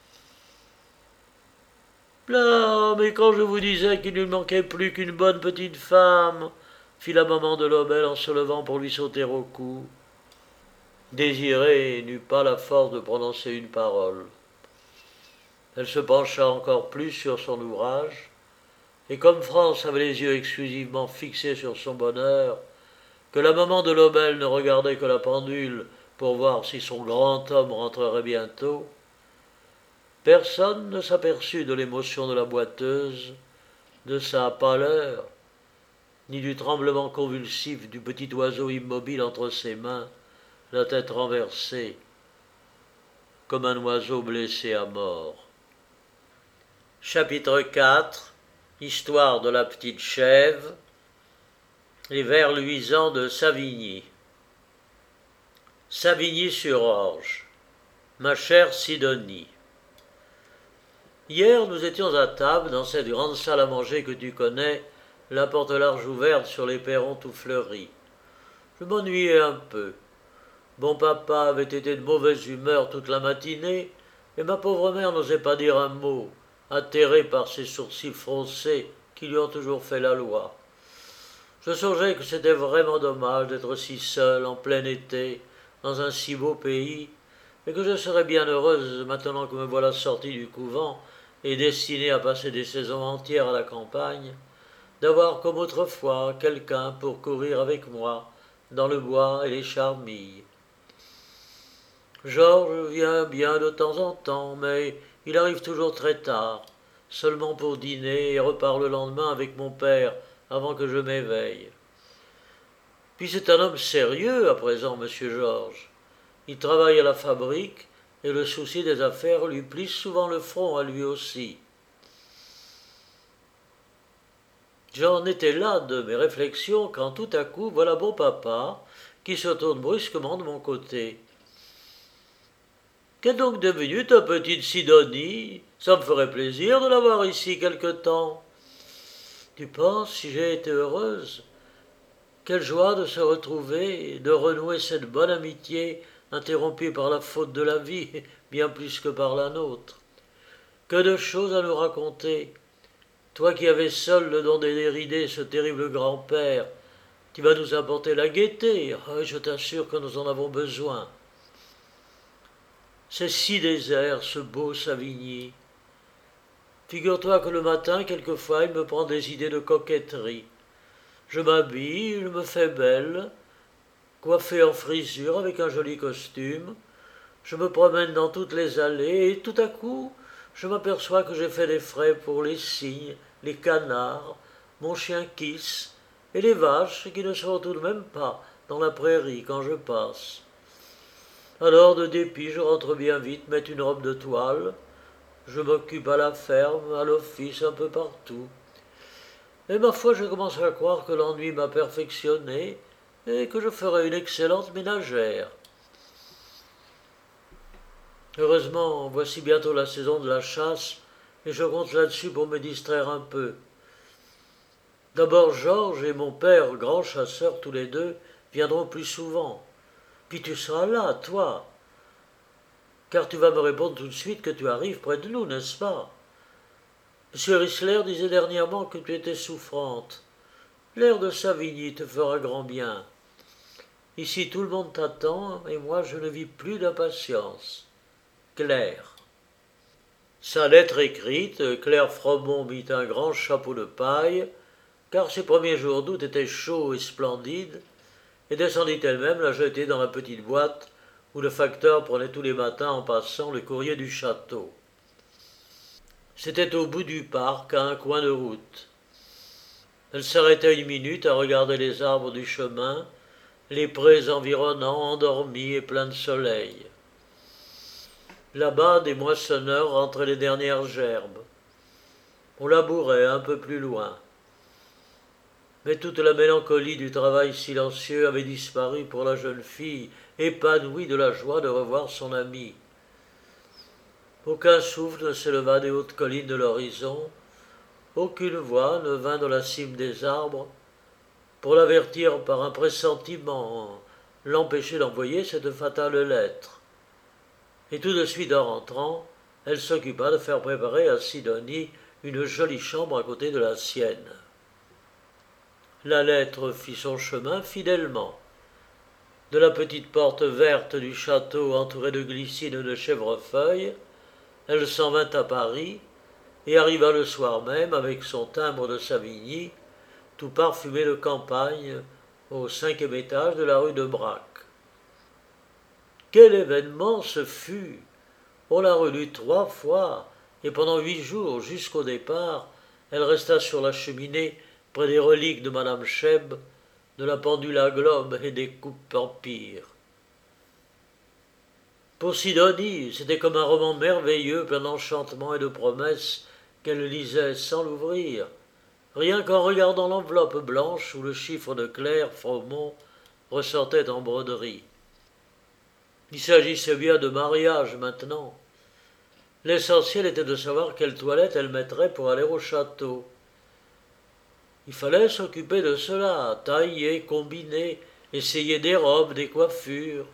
A: « Là, mais quand je vous disais qu'il ne manquait plus qu'une bonne petite femme, » fit la maman de Lobel en se levant pour lui sauter au cou. Désirée n'eut pas la force de prononcer une parole. Elle se pencha encore plus sur son ouvrage, et comme Franz avait les yeux exclusivement fixés sur son bonheur, que la maman de Lobel ne regardait que la pendule pour voir si son grand homme rentrerait bientôt, personne ne s'aperçut de l'émotion de la boiteuse, de sa pâleur, ni du tremblement convulsif du petit oiseau immobile entre ses mains, la tête renversée, comme un oiseau blessé à mort. Chapitre 4. Histoire de la petite chèvre. Les vers luisants de Savigny. Savigny-sur-Orge. Ma chère Sidonie. Hier, nous étions à table dans cette grande salle à manger que tu connais, la porte large ouverte sur les perrons tout fleuris. Je m'ennuyais un peu. Bon papa avait été de mauvaise humeur toute la matinée, et ma pauvre mère n'osait pas dire un mot, atterrée par ses sourcils froncés qui lui ont toujours fait la loi. Je songeais que c'était vraiment dommage d'être si seule en plein été, dans un si beau pays, et que je serais bien heureuse, maintenant que me voilà sortie du couvent et destinée à passer des saisons entières à la campagne, d'avoir comme autrefois quelqu'un pour courir avec moi dans le bois et les charmilles. Georges vient bien de temps en temps, mais il arrive toujours très tard, seulement pour dîner et repart le lendemain avec mon père avant que je m'éveille. Puis c'est un homme sérieux à présent, monsieur Georges. Il travaille à la fabrique et le souci des affaires lui plisse souvent le front à lui aussi. J'en étais là de mes réflexions quand tout à coup voilà bon papa qui se tourne brusquement de mon côté. « Qu'est donc devenue ta petite Sidonie? Ça me ferait plaisir de l'avoir ici quelque temps. » « Tu penses si j'ai été heureuse? Quelle joie de se retrouver et de renouer cette bonne amitié interrompue par la faute de la vie, bien plus que par la nôtre. Que de choses à nous raconter. Toi qui avais seul le don de dérider ce terrible grand-père, tu vas nous apporter la gaieté. Ah, je t'assure que nous en avons besoin. C'est si désert, ce beau Savigny. Figure-toi que le matin, quelquefois, il me prend des idées de coquetterie. Je m'habille, je me fais belle, coiffée en frisure avec un joli costume. Je me promène dans toutes les allées et tout à coup, je m'aperçois que j'ai fait des frais pour les cygnes, les canards, mon chien Kiss et les vaches qui ne seront tout de même pas dans la prairie quand je passe. Alors, de dépit, je rentre bien vite mettre une robe de toile. Je m'occupe à la ferme, à l'office, un peu partout. Et ma foi, je commence à croire que l'ennui m'a perfectionné et que je ferai une excellente ménagère. Heureusement, voici bientôt la saison de la chasse et je compte là-dessus pour me distraire un peu. D'abord, Georges et mon père, grands chasseurs tous les deux, viendront plus souvent. Puis tu seras là, toi, car tu vas me répondre tout de suite que tu arrives près de nous, n'est-ce pas? M. Rissler disait dernièrement que tu étais souffrante. L'air de Savigny te fera grand bien. Ici tout le monde t'attend, et moi je ne vis plus d'impatience. Claire. Sa lettre écrite, Claire Fromont mit un grand chapeau de paille, car ses premiers jours d'août étaient chauds et splendides, et descendit elle-même la jeter dans la petite boîte où le facteur prenait tous les matins en passant le courrier du château. C'était au bout du parc, à un coin de route. Elle s'arrêtait une minute à regarder les arbres du chemin, les prés environnants, endormis et pleins de soleil. Là-bas, des moissonneurs rentraient les dernières gerbes. On labourait un peu plus loin. Mais toute la mélancolie du travail silencieux avait disparu pour la jeune fille, épanouie de la joie de revoir son amie. Aucun souffle ne s'éleva des hautes collines de l'horizon, aucune voix ne vint de la cime des arbres pour l'avertir par un pressentiment, l'empêcher d'envoyer cette fatale lettre. Et tout de suite en rentrant, elle s'occupa de faire préparer à Sidonie une jolie chambre à côté de la sienne. La lettre fit son chemin fidèlement. De la petite porte verte du château entourée de glycines de chèvrefeuille, elle s'en vint à Paris et arriva le soir même avec son timbre de Savigny, tout parfumé de campagne, au 5e étage de la rue de Braque. Quel événement ce fut! On la relut 3 fois, et pendant 8 jours, jusqu'au départ, elle resta sur la cheminée près des reliques de Madame Cheb, de la pendule à globe et des coupes empire. Pour Sidonie, c'était comme un roman merveilleux plein d'enchantements et de promesses qu'elle lisait sans l'ouvrir, rien qu'en regardant l'enveloppe blanche où le chiffre de Claire Fromont ressortait en broderie. Il s'agissait bien de mariage maintenant. L'essentiel était de savoir quelle toilette elle mettrait pour aller au château. Il fallait s'occuper de cela, tailler, combiner, essayer des robes, des coiffures.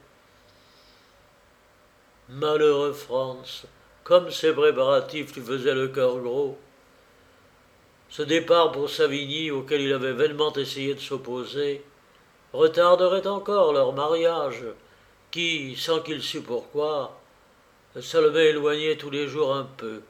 A: Malheureux Franz, comme ces préparatifs lui faisaient le cœur gros. Ce départ pour Savigny, auquel il avait vainement essayé de s'opposer, retarderait encore leur mariage, qui, sans qu'il sût pourquoi, Salomé éloignait tous les jours un peu.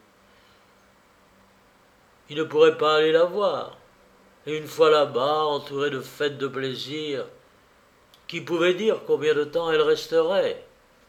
A: Il ne pourrait pas aller la voir, et une fois là-bas, entouré de fêtes de plaisir, qui pouvait dire combien de temps elle resterait?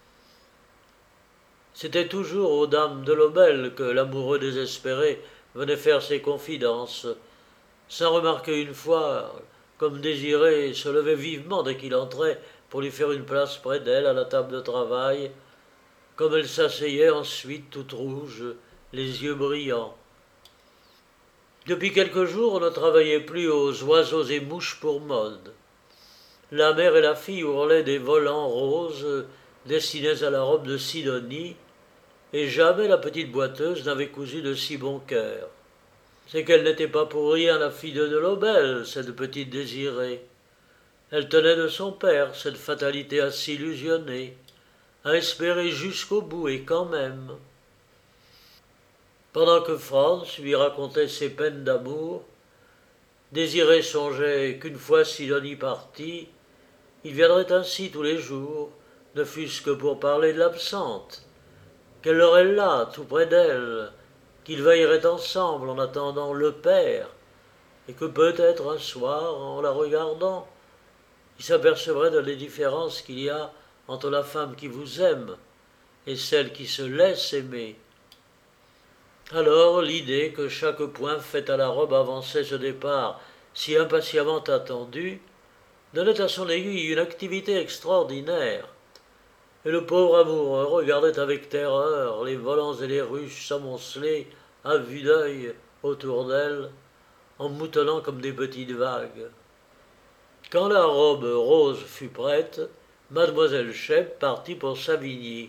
A: C'était toujours aux dames de l'Aubel que l'amoureux désespéré venait faire ses confidences, sans remarquer une fois comme Désiré se levait vivement dès qu'il entrait pour lui faire une place près d'elle à la table de travail, comme elle s'asseyait ensuite toute rouge, les yeux brillants. Depuis quelques jours, on ne travaillait plus aux oiseaux et mouches pour mode. La mère et la fille ourlaient des volants roses destinés à la robe de Sidonie, et jamais la petite boiteuse n'avait cousu de si bon cœur. C'est qu'elle n'était pas pour rien la fille de Delobel, cette petite Désirée. Elle tenait de son père, cette fatalité à s'illusionner, à espérer jusqu'au bout et quand même. Pendant que Franz lui racontait ses peines d'amour, Désiré songeait qu'une fois Sidonie partie, il viendrait ainsi tous les jours, ne fût-ce que pour parler de l'absente, qu'elle l'aurait là, tout près d'elle, qu'ils veilleraient ensemble en attendant le père, et que peut-être un soir, en la regardant, il s'apercevrait de la différence qu'il y a entre la femme qui vous aime et celle qui se laisse aimer. Alors l'idée que chaque point fait à la robe avançait ce départ si impatiemment attendu donnait à son aiguille une activité extraordinaire, et le pauvre amoureux regardait avec terreur les volants et les ruches s'amonceler à vue d'œil autour d'elle, en moutonnant comme des petites vagues. Quand la robe rose fut prête, mademoiselle Chep partit pour Savigny.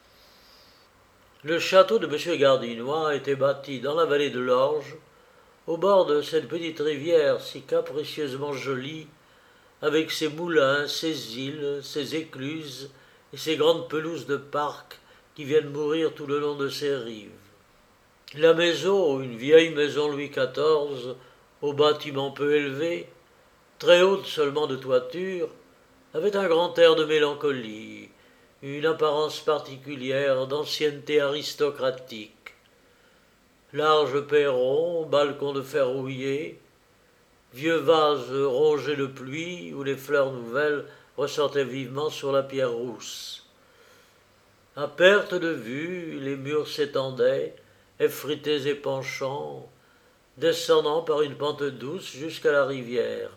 A: Le château de M. Gardinois était bâti dans la vallée de l'Orge, au bord de cette petite rivière si capricieusement jolie, avec ses moulins, ses îles, ses écluses et ses grandes pelouses de parc qui viennent mourir tout le long de ses rives. La maison, une vieille maison Louis XIV, au bâtiment peu élevé, très haute seulement de toiture, avait un grand air de mélancolie, une apparence particulière d'ancienneté aristocratique. Large perron, balcon de fer rouillé, vieux vases rongés de pluie où les fleurs nouvelles ressortaient vivement sur la pierre rousse. À perte de vue, les murs s'étendaient, effrités et penchants, descendant par une pente douce jusqu'à la rivière.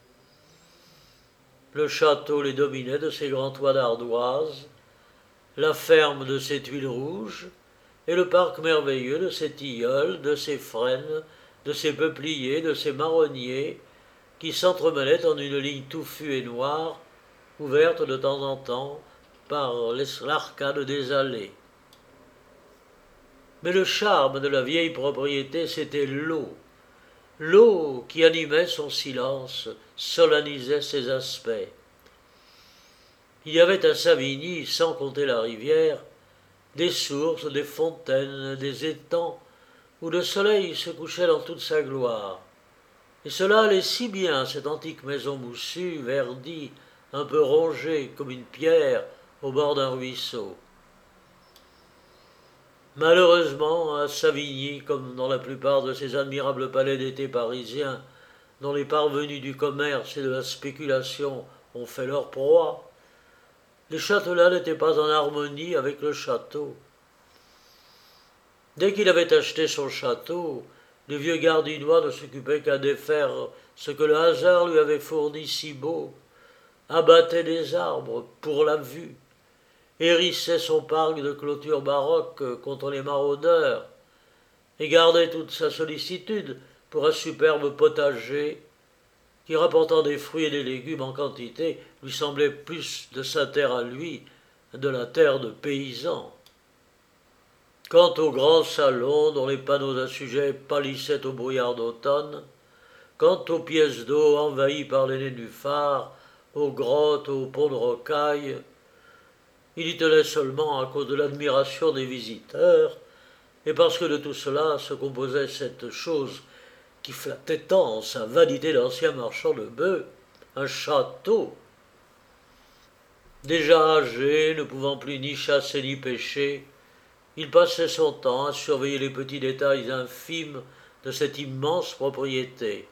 A: Le château les dominait de ses grands toits d'ardoise, la ferme de ses tuiles rouges, et le parc merveilleux de ses tilleuls, de ses frênes, de ses peupliers, de ses marronniers, qui s'entremêlaient en une ligne touffue et noire, ouverte de temps en temps par l'arcade des allées. Mais le charme de la vieille propriété, c'était l'eau qui animait son silence, solennisait ses aspects. Il y avait à Savigny, sans compter la rivière, des sources, des fontaines, des étangs, où le soleil se couchait dans toute sa gloire. Et cela allait si bien, cette antique maison moussue, verdie, un peu rongée comme une pierre au bord d'un ruisseau. Malheureusement, à Savigny, comme dans la plupart de ces admirables palais d'été parisiens, dont les parvenus du commerce et de la spéculation ont fait leur proie, les châtelains n'étaient pas en harmonie avec le château. Dès qu'il avait acheté son château, le vieux Gardinois ne s'occupait qu'à défaire ce que le hasard lui avait fourni si beau, abattait des arbres pour la vue, hérissait son parc de clôtures baroques contre les maraudeurs, et gardait toute sa sollicitude pour un superbe potager qui, rapportant des fruits et des légumes en quantité, lui semblait plus de sa terre à lui, de la terre de paysan. Quant au grand salon dont les panneaux à sujet pâlissaient au brouillard d'automne, quant aux pièces d'eau envahies par les nénuphars, aux grottes, aux ponts de rocaille, il y tenait seulement à cause de l'admiration des visiteurs, et parce que de tout cela se composait cette chose qui flattait tant sa vanité d'ancien marchand de bœufs, un château. Déjà âgé, ne pouvant plus ni chasser ni pêcher, il passait son temps à surveiller les petits détails infimes de cette immense propriété.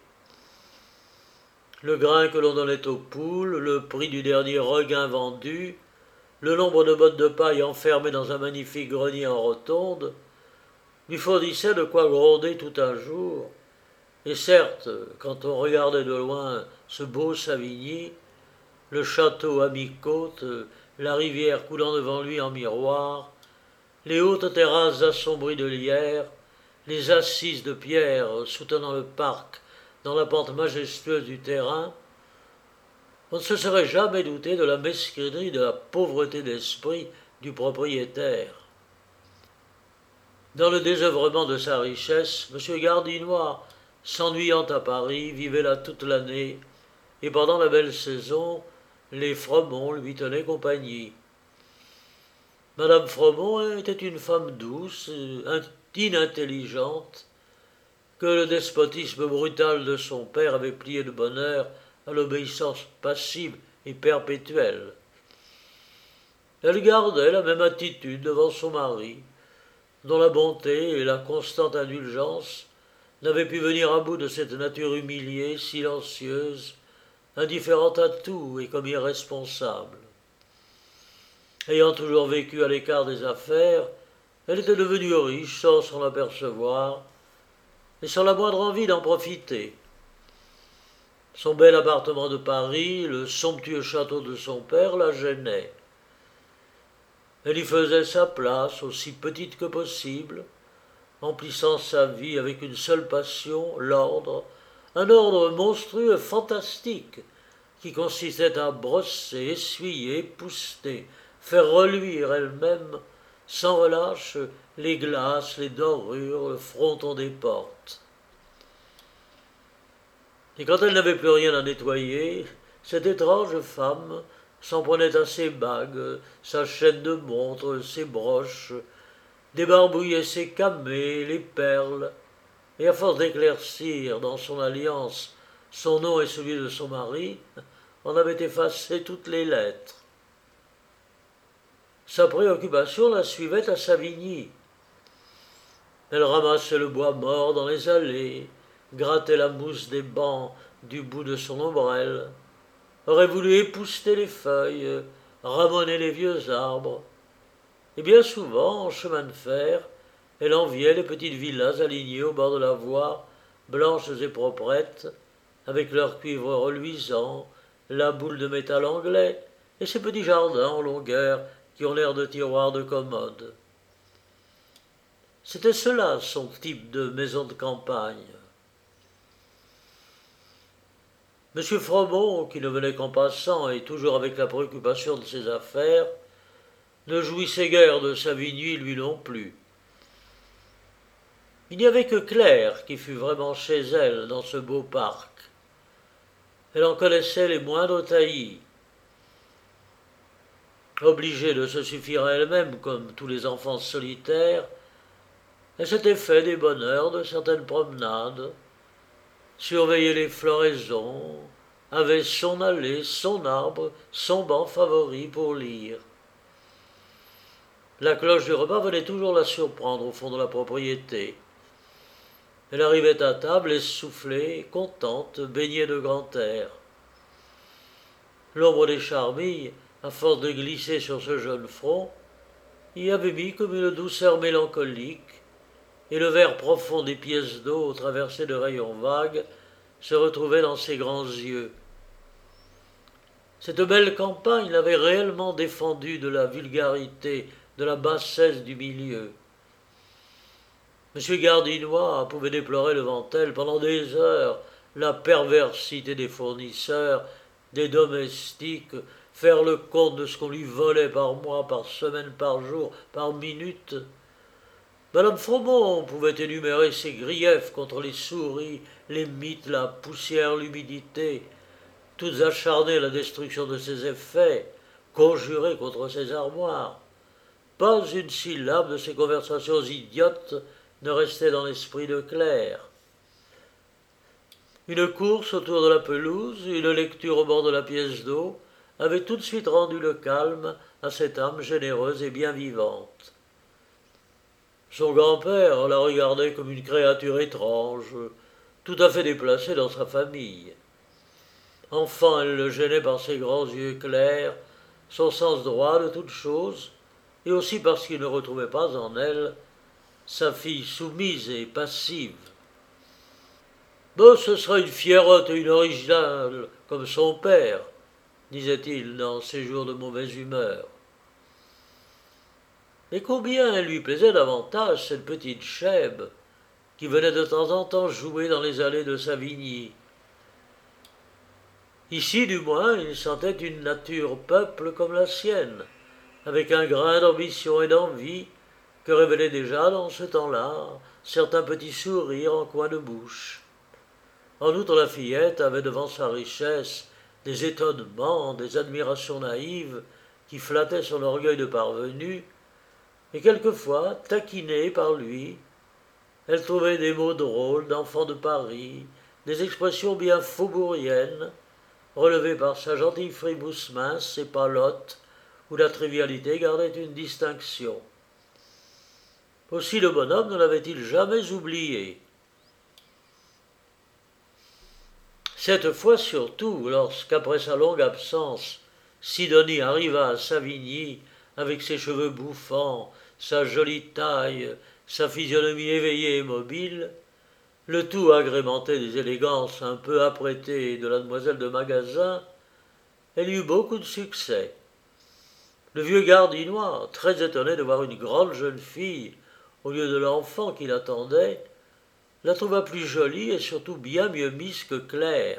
A: Le grain que l'on donnait aux poules, le prix du dernier regain vendu, le nombre de bottes de paille enfermées dans un magnifique grenier en rotonde, lui fournissaient de quoi gronder tout un jour. Et certes, quand on regardait de loin ce beau Savigny, le château à mi-côte, la rivière coulant devant lui en miroir, les hautes terrasses assombries de lierre, les assises de pierre soutenant le parc dans la pente majestueuse du terrain, on ne se serait jamais douté de la mesquinerie, de la pauvreté d'esprit du propriétaire. Dans le désœuvrement de sa richesse, M. Gardinois, s'ennuyant à Paris, vivait là toute l'année, et pendant la belle saison, les Fromont lui tenaient compagnie. Madame Fromont était une femme douce, inintelligente que le despotisme brutal de son père avait plié de bonne heure à l'obéissance passive et perpétuelle. Elle gardait la même attitude devant son mari, dont la bonté et la constante indulgence n'avaient pu venir à bout de cette nature humiliée, silencieuse, indifférente à tout et comme irresponsable. Ayant toujours vécu à l'écart des affaires, elle était devenue riche sans s'en apercevoir et sans la moindre envie d'en profiter. Son bel appartement de Paris, le somptueux château de son père, la gênaient. Elle y faisait sa place, aussi petite que possible, emplissant sa vie avec une seule passion, l'ordre, un ordre monstrueux, fantastique, qui consistait à brosser, essuyer, épousseter, faire reluire elle-même, sans relâche, les glaces, les dorures, le fronton des portes. Et quand elle n'avait plus rien à nettoyer, cette étrange femme s'en prenait à ses bagues, sa chaîne de montre, ses broches, débarbouillait ses camées, les perles, et à force d'éclaircir dans son alliance son nom et celui de son mari, en avait effacé toutes les lettres. Sa préoccupation la suivait à Savigny. Elle ramassait le bois mort dans les allées, grattait la mousse des bancs du bout de son ombrelle, aurait voulu épousseter les feuilles, ramoner les vieux arbres, et bien souvent, en chemin de fer, elle enviait les petites villas alignées au bord de la voie, blanches et proprettes, avec leurs cuivres reluisants, la boule de métal anglais, et ces petits jardins en longueur qui ont l'air de tiroirs de commode. C'était cela son type de maison de campagne. M. Fromont, qui ne venait qu'en passant et toujours avec la préoccupation de ses affaires, ne jouissait guère de Savigny lui non plus. Il n'y avait que Claire qui fût vraiment chez elle dans ce beau parc. Elle en connaissait les moindres taillis. Obligée de se suffire à elle-même comme tous les enfants solitaires, elle s'était fait des bonheurs de certaines promenades, surveillait les floraisons, avait son allée, son arbre, son banc favori pour lire. La cloche du repas venait toujours la surprendre au fond de la propriété. Elle arrivait à table essoufflée, contente, baignée de grand air. L'ombre des charmilles, à force de glisser sur ce jeune front, y avait mis comme une douceur mélancolique, et le vert profond des pièces d'eau, traversées de rayons vagues, se retrouvait dans ses grands yeux. Cette belle campagne l'avait réellement défendue de la vulgarité, de la bassesse du milieu. M. Gardinois pouvait déplorer devant elle pendant des heures la perversité des fournisseurs, des domestiques, faire le compte de ce qu'on lui volait par mois, par semaine, par jour, par minute. Madame Fromont pouvait énumérer ses griefs contre les souris, les mites, la poussière, l'humidité, toutes acharnées à la destruction de ses effets, conjurées contre ses armoires. Pas une syllabe de ces conversations idiotes ne restait dans l'esprit de Claire. Une course autour de la pelouse, une lecture au bord de la pièce d'eau, avaient tout de suite rendu le calme à cette âme généreuse et bien vivante. Son grand-père la regardait comme une créature étrange, tout à fait déplacée dans sa famille. Enfant, elle le gênait par ses grands yeux clairs, son sens droit de toute chose, et aussi parce qu'il ne retrouvait pas en elle sa fille soumise et passive. « Ce sera une fierrotte et une originale comme son père, disait-il dans ses jours de mauvaise humeur. Mais combien elle lui plaisait davantage cette petite chèbe qui venait de temps en temps jouer dans les allées de Savigny. Ici, du moins, il sentait une nature peuple comme la sienne, avec un grain d'ambition et d'envie que révélaient déjà dans ce temps-là certains petits sourires en coin de bouche. En outre, la fillette avait devant sa richesse des étonnements, des admirations naïves qui flattaient son orgueil de parvenue, et quelquefois, taquinée par lui, Elle trouvait des mots drôles d'enfant de Paris, des expressions bien faubouriennes, relevées par sa gentille fribousse mince et palotte, où la trivialité gardait une distinction. Aussi le bonhomme ne l'avait-il jamais oublié. Cette fois surtout, lorsqu'après sa longue absence, Sidonie arriva à Savigny avec ses cheveux bouffants, sa jolie taille, sa physionomie éveillée et mobile, le tout agrémenté des élégances un peu apprêtées de la demoiselle de magasin, elle eut beaucoup de succès. Le vieux Gardinois, très étonné de voir une grande jeune fille au lieu de l'enfant qu'il attendait, la trouva plus jolie et surtout bien mieux mise que Claire.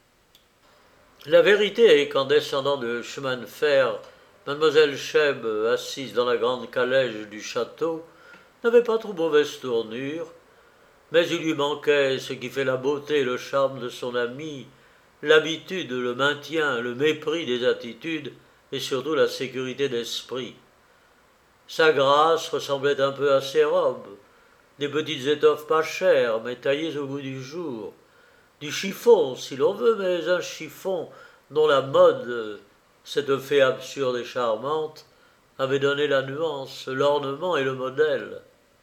A: La vérité est qu'en descendant de chemin de fer, mademoiselle Cheb, assise dans la grande calèche du château, n'avait pas trop mauvaise tournure, mais il lui manquait ce qui fait la beauté et le charme de son amie, l'habitude, le maintien, le mépris des attitudes et surtout la sécurité d'esprit. Sa grâce ressemblait un peu à ses robes, des petites étoffes pas chères mais taillées au goût du jour, du chiffon si l'on veut, mais un chiffon dont la mode, cette fée absurde et charmante, avait donné la nuance, l'ornement et le modèle.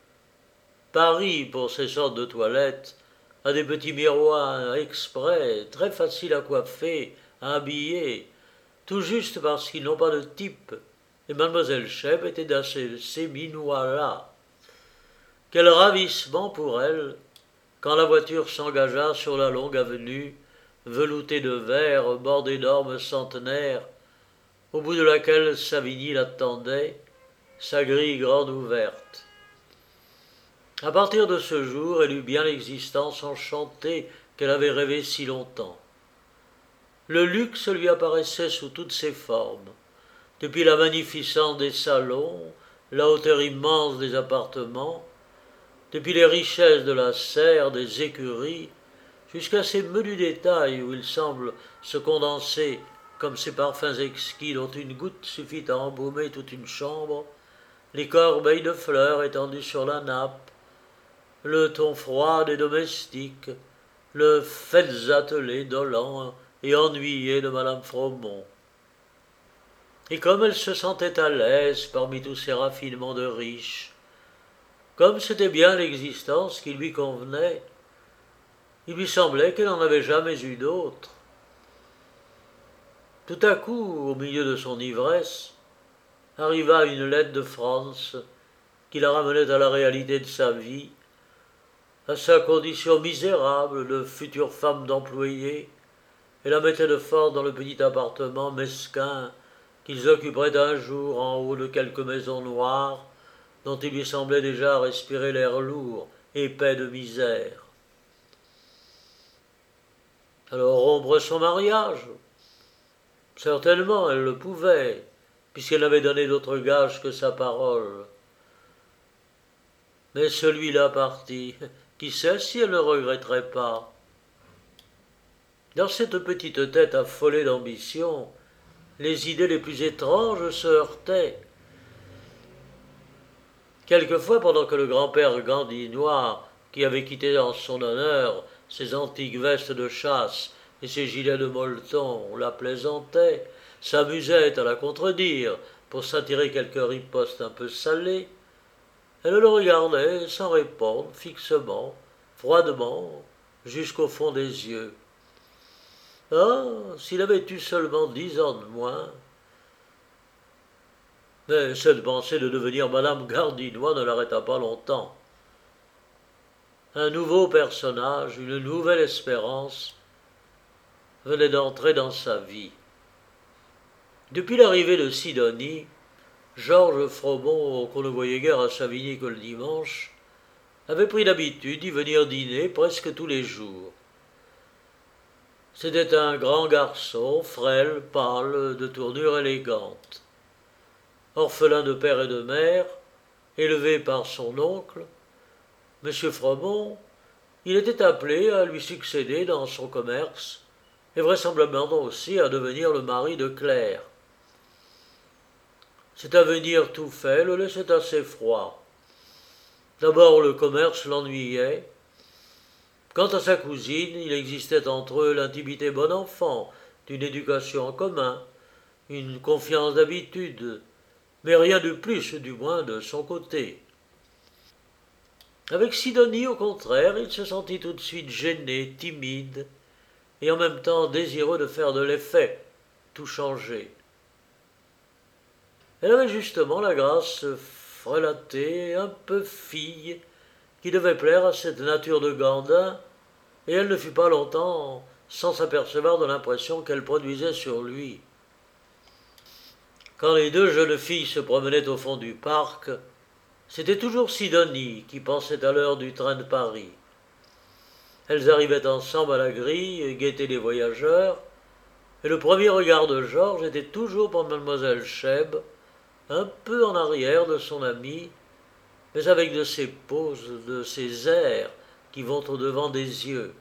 A: Paris, pour ces sortes de toilettes, a des petits miroirs exprès, très faciles à coiffer, à habiller, tout juste parce qu'ils n'ont pas de type, et mademoiselle Cheb était dans ces minois-là. Quel ravissement pour elle, quand la voiture s'engagea sur la longue avenue, veloutée de verre, bordée d'ormes centenaires, au bout de laquelle Savigny l'attendait, sa grille grande ouverte. À partir de ce jour, elle eut bien l'existence enchantée qu'elle avait rêvée si longtemps. Le luxe lui apparaissait sous toutes ses formes, depuis la magnificence des salons, la hauteur immense des appartements, depuis les richesses de la serre, des écuries, jusqu'à ces menus détails où il semble se condenser, comme ces parfums exquis dont une goutte suffit à embaumer toute une chambre, les corbeilles de fleurs étendues sur la nappe, le ton froid des domestiques, le faites attelé dolent et ennuyé de madame Fromont. Et comme elle se sentait à l'aise parmi tous ces raffinements de riches, comme c'était bien l'existence qui lui convenait, il lui semblait qu'elle n'en avait jamais eu d'autre. Tout à coup, au milieu de son ivresse, arriva une lettre de France qui la ramenait à la réalité de sa vie, à sa condition misérable de future femme d'employé, et la mettait de force dans le petit appartement mesquin qu'ils occuperaient un jour en haut de quelques maisons noires, dont il lui semblait déjà respirer l'air lourd, épais de misère. Alors rompre son mariage? Certainement, elle le pouvait, puisqu'elle n'avait donné d'autre gage que sa parole. Mais celui-là parti, qui sait si elle ne regretterait pas? Dans cette petite tête affolée d'ambition, les idées les plus étranges se heurtaient. Quelquefois, pendant que le grand-père Gandinois, qui avait quitté en son honneur ses antiques vestes de chasse et ses gilets de molleton, la plaisantait, s'amusait à la contredire pour s'attirer quelque riposte un peu salée, elle le regardait sans répondre, fixement, froidement, jusqu'au fond des yeux. Ah, s'il avait eu seulement 10 ans de moins. Mais cette pensée de devenir madame Gardinois ne l'arrêta pas longtemps. Un nouveau personnage, une nouvelle espérance venait d'entrer dans sa vie. Depuis l'arrivée de Sidonie, Georges Fromont, qu'on ne voyait guère à Savigny que le dimanche, avait pris l'habitude d'y venir dîner presque tous les jours. C'était un grand garçon, frêle, pâle, de tournure élégante. Orphelin de père et de mère, élevé par son oncle, M. Fromont, il était appelé à lui succéder dans son commerce et vraisemblablement aussi à devenir le mari de Claire. Cet avenir tout fait le laissait assez froid. D'abord, le commerce l'ennuyait. Quant à sa cousine, il existait entre eux l'intimité bon enfant, d'une éducation en commun, une confiance d'habitude, mais rien de plus, du moins de son côté. Avec Sidonie, au contraire, il se sentit tout de suite gêné, timide, et en même temps désireux de faire de l'effet, tout changer. Elle avait justement la grâce frelatée, un peu fille, qui devait plaire à cette nature de Gandin, et elle ne fut pas longtemps sans s'apercevoir de l'impression qu'elle produisait sur lui. Quand les deux jeunes filles se promenaient au fond du parc, c'était toujours Sidonie qui pensait à l'heure du train de Paris. Elles arrivaient ensemble à la grille et guettaient les voyageurs, et le premier regard de Georges était toujours pour mademoiselle Cheb, un peu en arrière de son ami, mais avec de ces poses, de ces airs qui vont au-devant des yeux.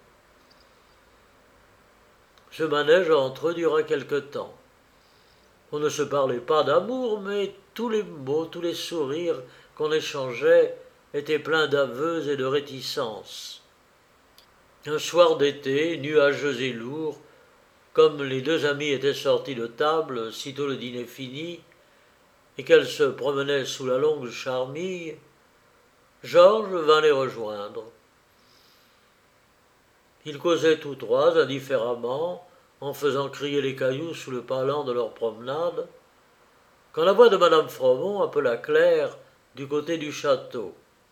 A: Ce manège entre eux dura quelque temps. On ne se parlait pas d'amour, mais tous les mots, tous les sourires qu'on échangeait étaient pleins d'aveux et de réticences. Un soir d'été, nuageux et lourd, comme les deux amis étaient sortis de table, sitôt le dîner fini, et qu'elles se promenaient sous la longue charmille, Georges vint les rejoindre. Ils causaient tous trois indifféremment, en faisant crier les cailloux sous le palan de leur promenade, quand la voix de madame Fromont appela Claire du côté du château.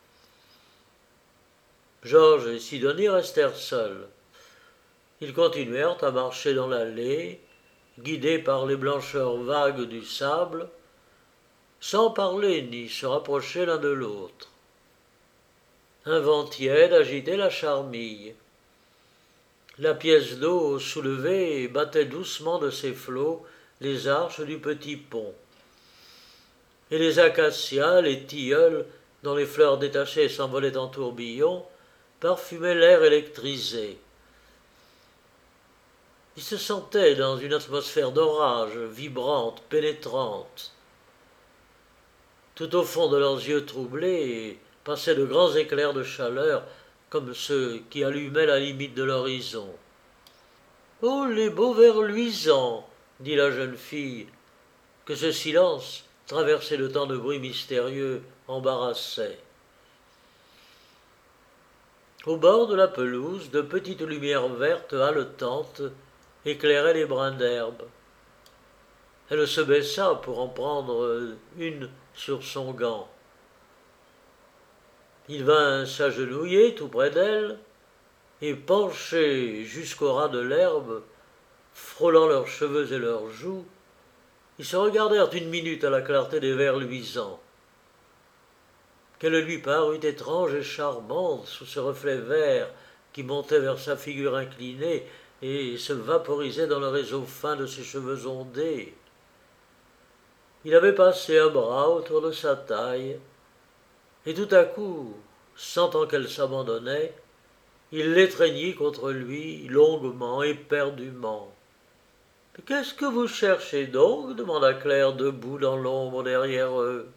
A: Georges et Sidonie restèrent seuls. Ils continuèrent à marcher dans l'allée, guidés par les blancheurs vagues du sable, sans parler ni se rapprocher l'un de l'autre. Un vent tiède agitait la charmille. La pièce d'eau soulevée battait doucement de ses flots les arches du petit pont. Et les acacias, les tilleuls, dont les fleurs détachées s'envolaient en tourbillons, parfumaient l'air électrisé. Ils se sentaient dans une atmosphère d'orage, vibrante, pénétrante. Tout au fond de leurs yeux troublés passaient de grands éclairs de chaleur, comme ceux qui allumaient la limite de l'horizon. « Oh, les beaux vers luisants !» dit la jeune fille, que ce silence, traversé de tant de bruits mystérieux, embarrassait. Au bord de la pelouse, de petites lumières vertes haletantes éclairaient les brins d'herbe. Elle se baissa pour en prendre une sur son gant. Il vint s'agenouiller tout près d'elle, et penché jusqu'au ras de l'herbe, frôlant leurs cheveux et leurs joues, ils se regardèrent une minute à la clarté des vers luisants. Qu'elle lui parut étrange et charmante sous ce reflet vert qui montait vers sa figure inclinée et se vaporisait dans le réseau fin de ses cheveux ondés. Il avait passé un bras autour de sa taille, et tout à coup, sentant qu'elle s'abandonnait, il l'étreignit contre lui, longuement, éperdument. « Qu'est-ce que vous cherchez donc » demanda Claire, debout dans l'ombre derrière eux.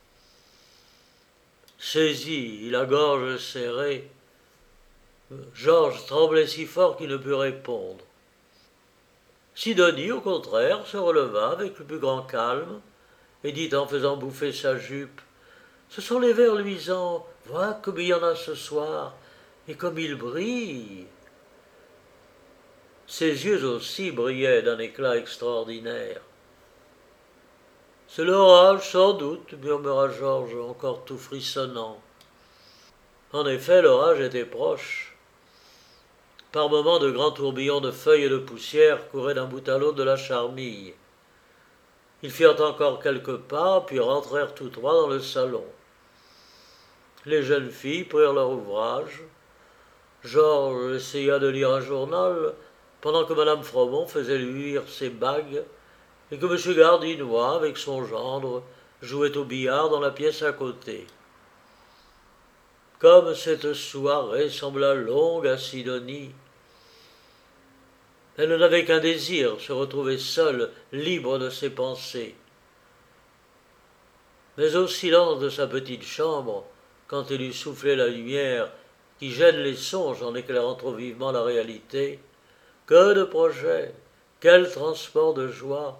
A: Saisi, la gorge serrée, Georges tremblait si fort qu'il ne put répondre. Sidonie, au contraire, se releva avec le plus grand calme et dit en faisant bouffer sa jupe « Ce sont les vers luisants, vois comme il y en a ce soir, et comme ils brillent !» Ses yeux aussi brillaient d'un éclat extraordinaire. « C'est l'orage, sans doute, » murmura Georges, encore tout frissonnant. En effet, l'orage était proche. Par moments, de grands tourbillons de feuilles et de poussière couraient d'un bout à l'autre de la charmille. Ils firent encore quelques pas, puis rentrèrent tous trois dans le salon. Les jeunes filles prirent leur ouvrage. Georges essaya de lire un journal, pendant que madame Fromont faisait luire ses bagues, et que M. Gardinois, avec son gendre, jouait au billard dans la pièce à côté. Comme cette soirée sembla longue à Sidonie. Elle n'avait qu'un désir, se retrouver seule, libre de ses pensées. Mais au silence de sa petite chambre, quand il eut soufflé la lumière qui gêne les songes en éclairant trop vivement la réalité. Que de projets, quel transport de joie!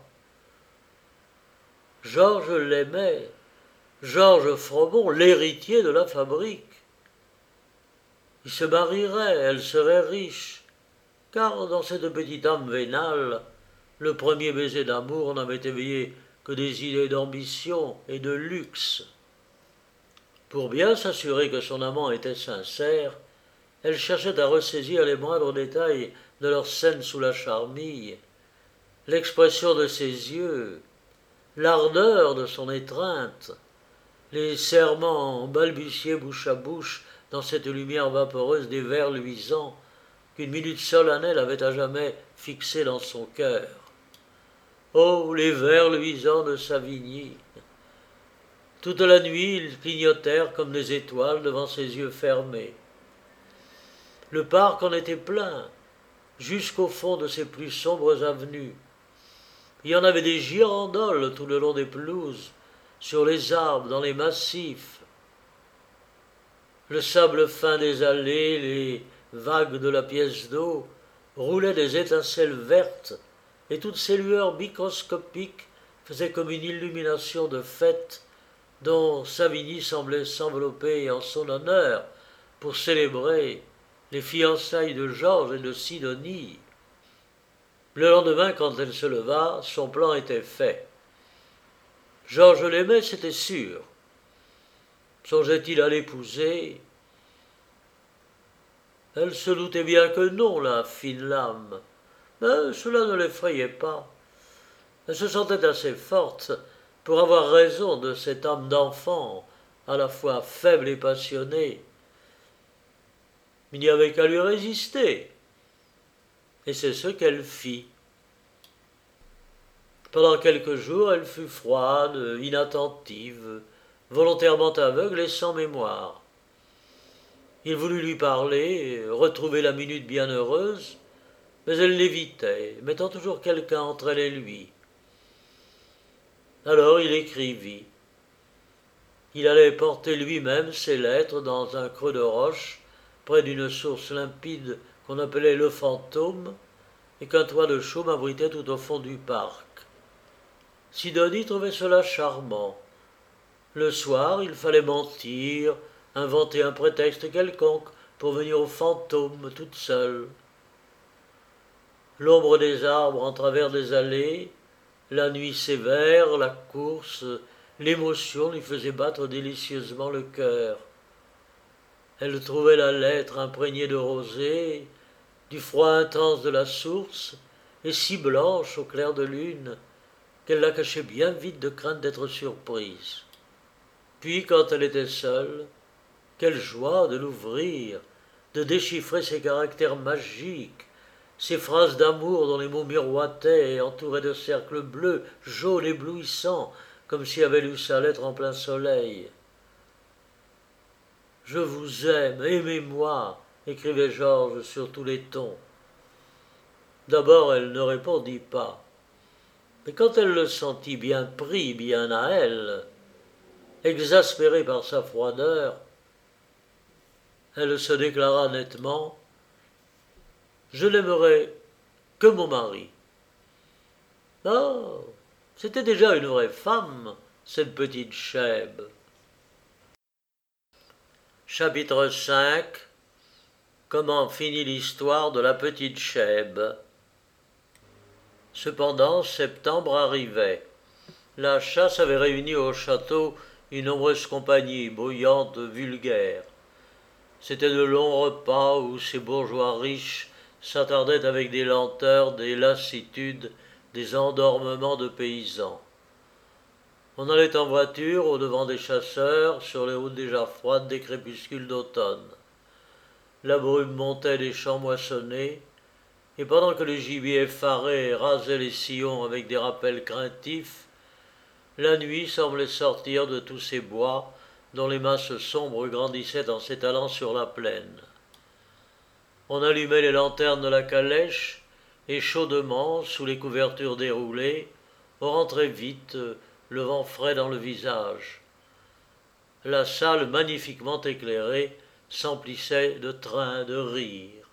A: Georges l'aimait, Georges Fromont, l'héritier de la fabrique. Il se marierait, elle serait riche, car dans cette petite âme vénale, le premier baiser d'amour n'avait éveillé que des idées d'ambition et de luxe. Pour bien s'assurer que son amant était sincère, elle cherchait à ressaisir les moindres détails de leur scène sous la charmille, l'expression de ses yeux, l'ardeur de son étreinte, les serments balbutiés bouche à bouche dans cette lumière vaporeuse des vers luisants qu'une minute solennelle avait à jamais fixés dans son cœur. Oh, les vers luisants de Savigny! Toute la nuit, ils clignotèrent comme des étoiles devant ses yeux fermés. Le parc en était plein, jusqu'au fond de ses plus sombres avenues. Il y en avait des girandoles tout le long des pelouses, sur les arbres, dans les massifs. Le sable fin des allées, les vagues de la pièce d'eau, roulaient des étincelles vertes, et toutes ces lueurs microscopiques faisaient comme une illumination de fête dont Savigny semblait s'envelopper en son honneur pour célébrer les fiançailles de Georges et de Sidonie. Le lendemain, quand elle se leva, son plan était fait. Georges l'aimait, c'était sûr. Songeait-il à l'épouser? Elle se doutait bien que non, la fine lame, mais cela ne l'effrayait pas. Elle se sentait assez forte pour avoir raison de cette âme d'enfant, à la fois faible et passionnée. Il n'y avait qu'à lui résister, et c'est ce qu'elle fit. Pendant quelques jours, elle fut froide, inattentive, volontairement aveugle et sans mémoire. Il voulut lui parler, retrouver la minute bienheureuse, mais elle l'évitait, mettant toujours quelqu'un entre elle et lui. Alors il écrivit. Il allait porter lui-même ses lettres dans un creux de roche, près d'une source limpide qu'on appelait le fantôme, et qu'un toit de chaume abritait tout au fond du parc. Sidonie trouvait cela charmant. Le soir, il fallait mentir, inventer un prétexte quelconque pour venir au fantôme toute seule. L'ombre des arbres en travers des allées, la nuit sévère, la course, l'émotion lui faisaient battre délicieusement le cœur. Elle trouvait la lettre imprégnée de rosée, du froid intense de la source, et si blanche au clair de lune, qu'elle la cachait bien vite de crainte d'être surprise. Puis, quand elle était seule, quelle joie de l'ouvrir, de déchiffrer ses caractères magiques, ces phrases d'amour dont les mots miroitaient, entourés de cercles bleus, jaunes, éblouissants, comme si avait lu sa lettre en plein soleil. « Je vous aime, aimez-moi » écrivait Georges sur tous les tons. D'abord, elle ne répondit pas. Mais quand elle le sentit bien pris, bien à elle, exaspérée par sa froideur, elle se déclara nettement « Je n'aimerai que mon mari. » Oh, c'était déjà une vraie femme, cette petite Chèbe. Chapitre 5. Comment finit l'histoire de la petite Chèbe? Cependant, septembre arrivait. La chasse avait réuni au château une nombreuse compagnie, bruyante, vulgaire. C'étaient de longs repas où ces bourgeois riches s'attardaient avec des lenteurs, des lassitudes, des endormements de paysans. On allait en voiture au-devant des chasseurs, sur les routes déjà froides des crépuscules d'automne. La brume montait des champs moissonnés, et pendant que le gibier effaré rasait les sillons avec des rappels craintifs, la nuit semblait sortir de tous ces bois dont les masses sombres grandissaient en s'étalant sur la plaine. On allumait les lanternes de la calèche, et chaudement, sous les couvertures déroulées, on rentrait vite, le vent frais dans le visage. la salle magnifiquement éclairée s'emplissait de trains de rire.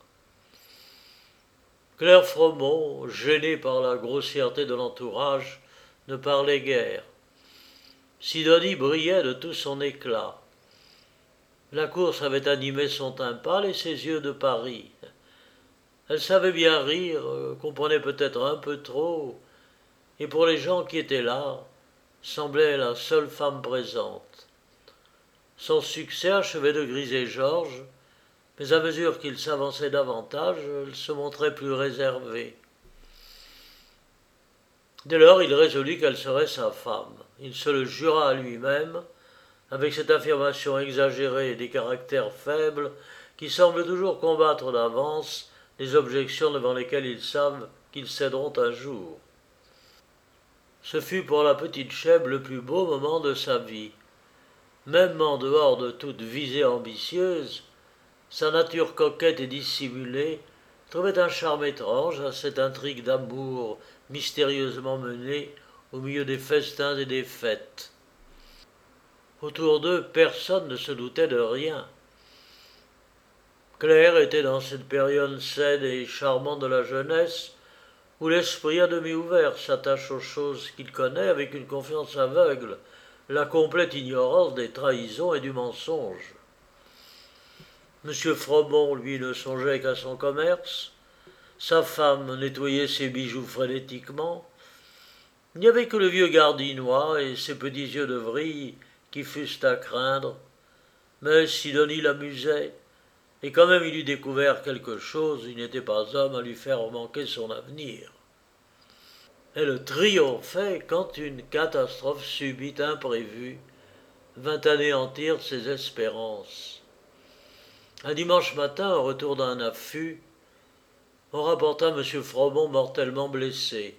A: Claire Froment, gênée par la grossièreté de l'entourage, ne parlait guère. Sidonie brillait de tout son éclat. La course avait animé son teint pâle et ses yeux de Paris. Elle savait bien rire, comprenait peut-être un peu trop, et pour les gens qui étaient là, semblait la seule femme présente. Son succès achevait de griser Georges, mais à mesure qu'il s'avançait davantage, elle se montrait plus réservée. Dès lors, il résolut qu'elle serait sa femme. Il se le jura à lui-même, avec cette affirmation exagérée des caractères faibles qui semblent toujours combattre d'avance les objections devant lesquelles ils savent qu'ils céderont un jour. Ce fut pour la petite Chèvre le plus beau moment de sa vie. Même en dehors de toute visée ambitieuse, sa nature coquette et dissimulée trouvait un charme étrange à cette intrigue d'amour mystérieusement menée au milieu des festins et des fêtes. Autour d'eux, personne ne se doutait de rien. Claire était dans cette période saine et charmante de la jeunesse où l'esprit à demi ouvert s'attache aux choses qu'il connaît avec une confiance aveugle, la complète ignorance des trahisons et du mensonge. M. Froment, lui, ne songeait qu'à son commerce, sa femme nettoyait ses bijoux frénétiquement, il n'y avait que le vieux Gardinois et ses petits yeux de vrille qui fussent à craindre, mais Sidonie l'amusait, et quand même il eût découvert quelque chose, il n'était pas homme à lui faire manquer son avenir. Elle triomphait quand une catastrophe subite imprévue vint anéantir ses espérances. Un dimanche matin, au retour d'un affût, on rapporta M. Froment mortellement blessé.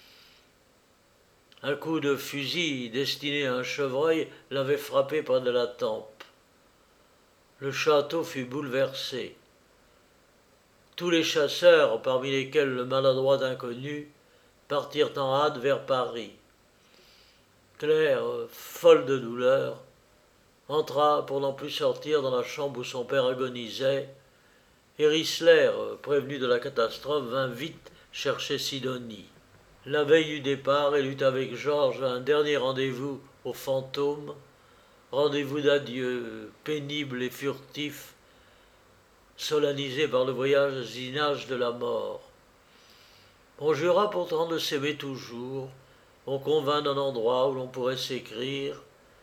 A: Un coup de fusil destiné à un chevreuil l'avait frappé près de la tempe. Le château fut bouleversé. Tous les chasseurs, parmi lesquels le maladroit inconnu, partirent en hâte vers Paris. Claire, folle de douleur, entra pour n'en plus sortir dans la chambre où son père agonisait, et Risler, prévenu de la catastrophe, vint vite chercher Sidonie. La veille du départ, elle eut avec Georges un dernier rendez-vous au fantôme, rendez-vous d'adieu, pénible et furtif, solennisé par le voisinage de la mort. On jura pourtant de s'aimer toujours, on convint d'un endroit où l'on pourrait s'écrire,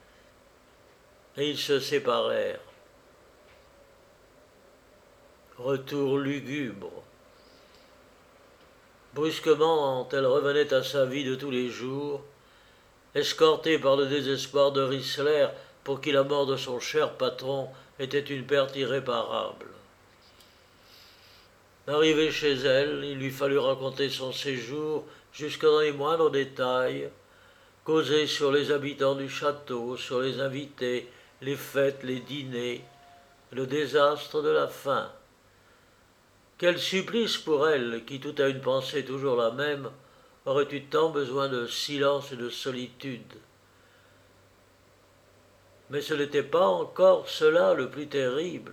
A: et ils se séparèrent. Retour lugubre. Brusquement, elle revenait à sa vie de tous les jours, escortée par le désespoir de Risler, pour qui la mort de son cher patron était une perte irréparable. Arrivée chez elle, il lui fallut raconter son séjour jusque dans les moindres détails, causer sur les habitants du château, sur les invités, les fêtes, les dîners, le désastre de la fin. Quel supplice pour elle, qui tout à une pensée toujours la même, aurait eu tant besoin de silence et de solitude. Mais ce n'était pas encore cela le plus terrible.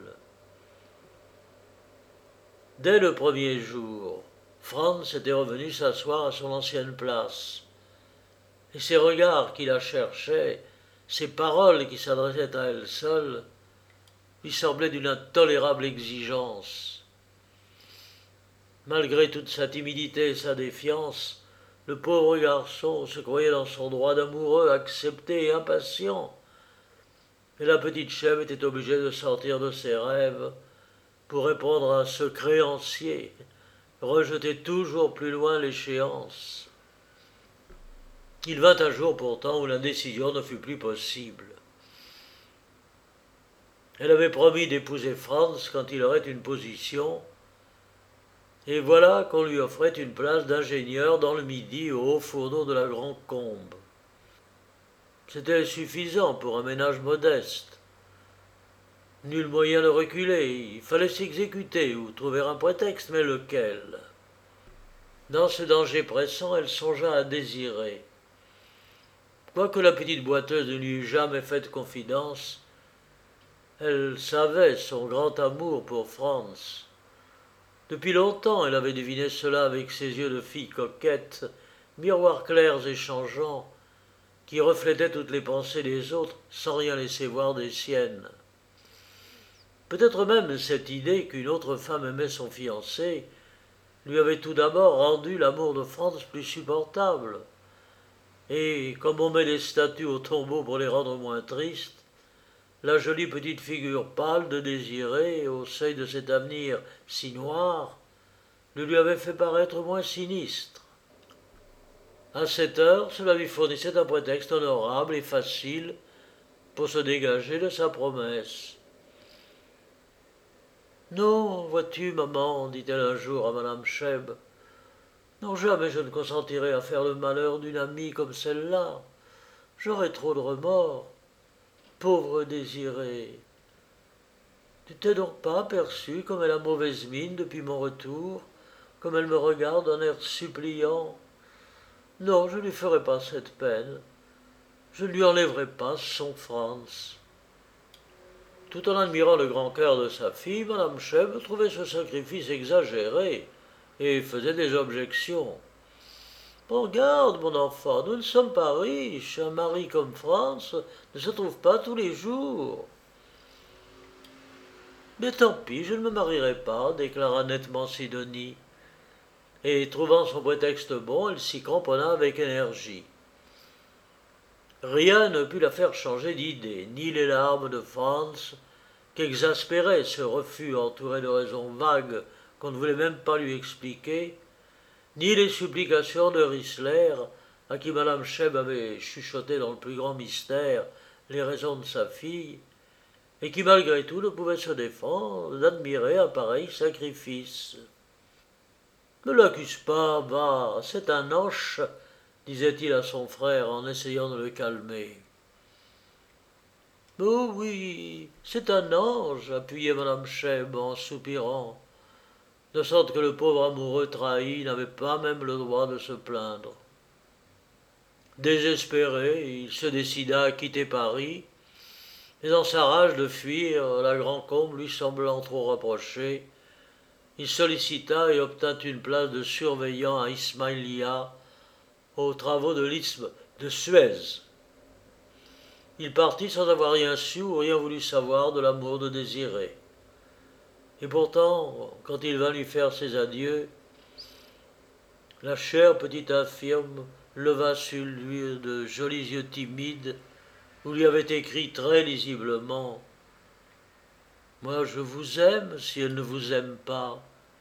A: Dès le premier jour, Franz était revenu s'asseoir à son ancienne place, et ses regards qui la cherchaient, ses paroles qui s'adressaient à elle seule, lui semblaient d'une intolérable exigence. Malgré toute sa timidité et sa défiance, le pauvre garçon se croyait dans son droit d'amoureux accepté et impatient, et la petite Chèvre était obligée de sortir de ses rêves pour répondre à ce créancier, rejeter toujours plus loin l'échéance. Il vint un jour pourtant où l'indécision ne fut plus possible. Elle avait promis d'épouser Franz quand il aurait une position, et voilà qu'on lui offrait une place d'ingénieur dans le Midi au haut fourneau de la Grande Combe. C'était suffisant pour un ménage modeste. Nul moyen de reculer, il fallait s'exécuter ou trouver un prétexte, mais lequel? Dans ce danger pressant, elle songea à désirer. Quoique la petite boiteuse ne lui eût jamais fait de confidence, Elle savait son grand amour pour Franz. Depuis longtemps, elle avait deviné cela avec ses yeux de fille coquette, miroirs clairs et changeants, qui reflétaient toutes les pensées des autres sans rien laisser voir des siennes. Peut-être même cette idée qu'une autre femme aimait son fiancé lui avait tout d'abord rendu l'amour de Franz plus supportable. Et comme on met des statues au tombeau pour les rendre moins tristes, la jolie petite figure pâle de Désiré, au seuil de cet avenir si noir, le lui avait fait paraître moins sinistre. À cette heure, cela lui fournissait un prétexte honorable et facile pour se dégager de sa promesse. Non, vois-tu, maman, dit-elle un jour à madame Cheb, non, jamais je ne consentirai à faire le malheur d'une amie comme celle-là. J'aurais trop de remords. Pauvre Désirée. Tu t'es donc pas aperçu comme elle a mauvaise mine depuis mon retour, comme elle me regarde d'un air suppliant. Non, je ne lui ferai pas cette peine. Je ne lui enlèverai pas son Franz. Tout en admirant le grand cœur de sa fille, madame Cheb trouvait ce sacrifice exagéré et faisait des objections. Prends garde, mon enfant, nous ne sommes pas riches. Un mari comme Franz ne se trouve pas tous les jours. Mais tant pis, je ne me marierai pas, déclara nettement Sidonie. Et trouvant son prétexte bon, elle s'y cramponna avec énergie. Rien ne put la faire changer d'idée, ni les larmes de Franz, qu'exaspérait ce refus entouré de raisons vagues qu'on ne voulait même pas lui expliquer, ni les supplications de Risler, à qui madame Cheb avait chuchoté dans le plus grand mystère les raisons de sa fille, et qui malgré tout ne pouvait se défendre d'admirer un pareil sacrifice. Ne l'accuse pas, va, c'est un ange, disait-il à son frère en essayant de le calmer. Oh oui, c'est un ange, appuyait madame Cheb en soupirant, de sorte que le pauvre amoureux trahi n'avait pas même le droit de se plaindre. Désespéré, il se décida à quitter Paris, mais dans sa rage de fuir, la Grand-Combe lui semblant trop rapprochée, il sollicita et obtint une place de surveillant à Ismaïlia, aux travaux de l'isthme de Suez. Il partit sans avoir rien su ou rien voulu savoir de l'amour de Désiré. Et pourtant, quand il vint lui faire ses adieux, la chère petite infirme leva sur lui de jolis yeux timides où lui avait écrit très lisiblement « Moi je vous aime si elle ne vous aime pas ».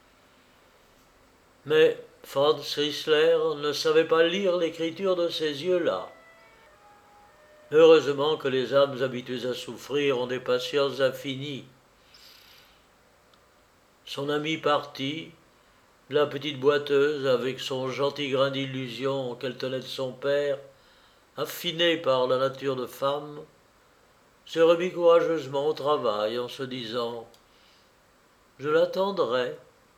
A: Mais Franz Risler ne savait pas lire l'écriture de ces yeux-là. Heureusement que les âmes habituées à souffrir ont des patiences infinies. Son ami partit, la petite boiteuse, avec son gentil grain d'illusion qu'elle tenait de son père, affinée par la nature de femme, se remit courageusement au travail en se disant « Je l'attendrai ».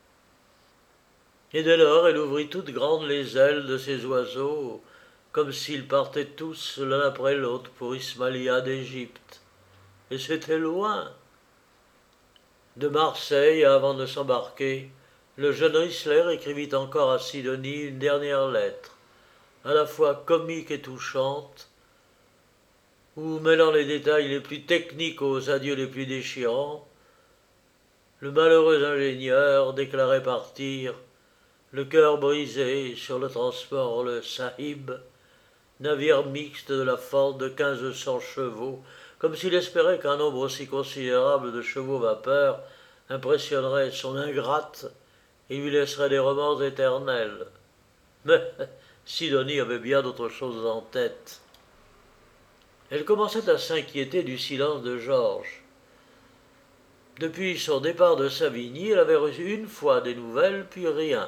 A: Et dès lors elle ouvrit toutes grandes les ailes de ses oiseaux, comme s'ils partaient tous l'un après l'autre pour Ismaïlia d'Égypte. Et c'était loin. De Marseille, avant de s'embarquer, le jeune Risler écrivit encore à Sidonie une dernière lettre, à la fois comique et touchante, où, mêlant les détails les plus techniques aux adieux les plus déchirants, le malheureux ingénieur déclarait partir, le cœur brisé sur le transport le Sahib, navire mixte de la force de 1500 chevaux, comme s'il espérait qu'un nombre aussi considérable de chevaux vapeur impressionnerait son ingrate et lui laisserait des remords éternels. Mais Sidonie avait bien d'autres choses en tête. Elle commençait à s'inquiéter du silence de Georges. Depuis son départ de Savigny, elle avait reçu une fois des nouvelles, puis rien.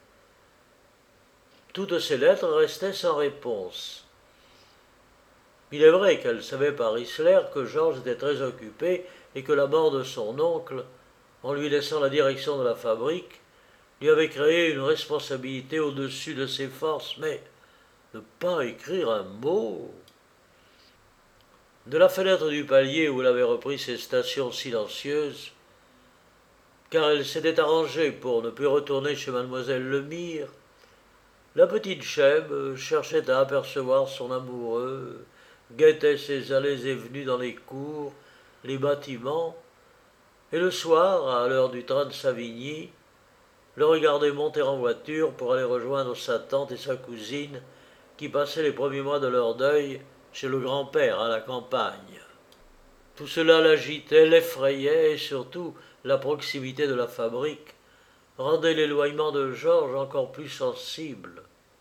A: Toutes ses lettres restaient sans réponse. Il est vrai qu'elle savait par Risler que Georges était très occupé et que la mort de son oncle, en lui laissant la direction de la fabrique, lui avait créé une responsabilité au-dessus de ses forces, mais ne pas écrire un mot. De la fenêtre du palier où elle avait repris ses stations silencieuses, car elle s'était arrangée pour ne plus retourner chez mademoiselle Lemire, la petite Chèbe cherchait à apercevoir son amoureux, guettait ses allées et venues dans les cours, les bâtiments, et le soir, à l'heure du train de Savigny, le regardait monter en voiture pour aller rejoindre sa tante et sa cousine qui passaient les premiers mois de leur deuil chez le grand-père à la campagne. Tout cela l'agitait, l'effrayait et surtout la proximité de la fabrique rendait l'éloignement de Georges encore plus sensible.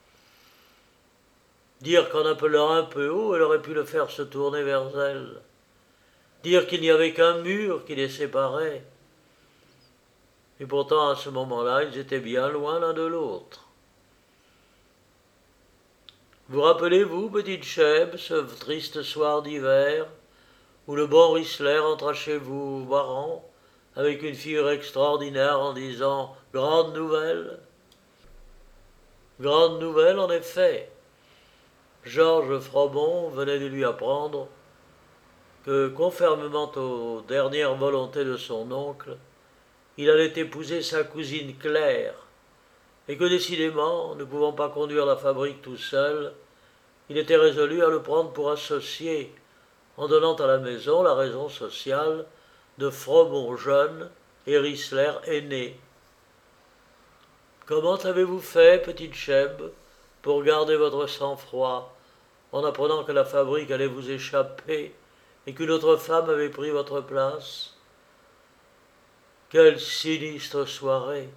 A: Dire qu'en appelant un peu haut, elle aurait pu le faire se tourner vers elle. Dire qu'il n'y avait qu'un mur qui les séparait. Et pourtant, à ce moment-là, ils étaient bien loin l'un de l'autre. Vous rappelez-vous, petite Chèbe, ce triste soir d'hiver, où le bon Risler entra chez vous, Baran, avec une figure extraordinaire en disant « Grande nouvelle !» Grande nouvelle, en effet. Georges Frobon venait de lui apprendre que, conformément aux dernières volontés de son oncle, il allait épouser sa cousine Claire, et que décidément, ne pouvant pas conduire la fabrique tout seul, il était résolu à le prendre pour associé, en donnant à la maison la raison sociale de Frobon jeune et Risler aîné. Comment avez-vous fait, petite Chèbe, pour garder votre sang-froid, en apprenant que la fabrique allait vous échapper et qu'une autre femme avait pris votre place? Quelle sinistre soirée!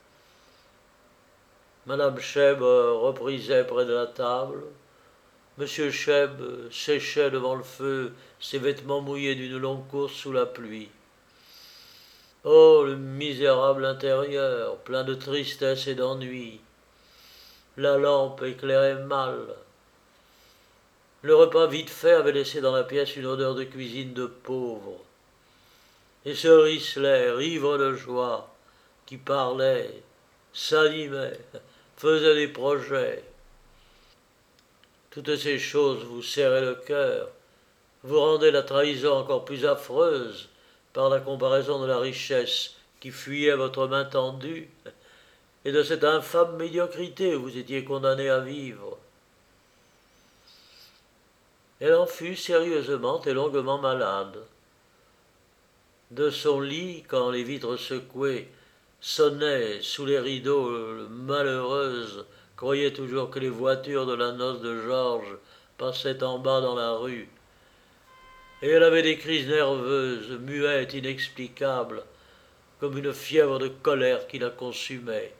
A: Madame Chèbe reprisait près de la table. Monsieur Chèbe séchait devant le feu ses vêtements mouillés d'une longue course sous la pluie. Oh, le misérable intérieur, plein de tristesse et d'ennui. La lampe éclairait mal. Le repas vite fait avait laissé dans la pièce une odeur de cuisine de pauvre. Et ce Risler, ivre de joie, qui parlait, s'animait, faisait des projets. Toutes ces choses vous serraient le cœur, vous rendaient la trahison encore plus affreuse par la comparaison de la richesse qui fuyait votre main tendue et de cette infâme médiocrité où vous étiez condamné à vivre. Elle en fut sérieusement et longuement malade. De son lit, quand les vitres secouées sonnaient sous les rideaux, malheureuse croyait toujours que les voitures de la noce de Georges passaient en bas dans la rue. Et elle avait des crises nerveuses, muettes, inexplicables, comme une fièvre de colère qui la consumait.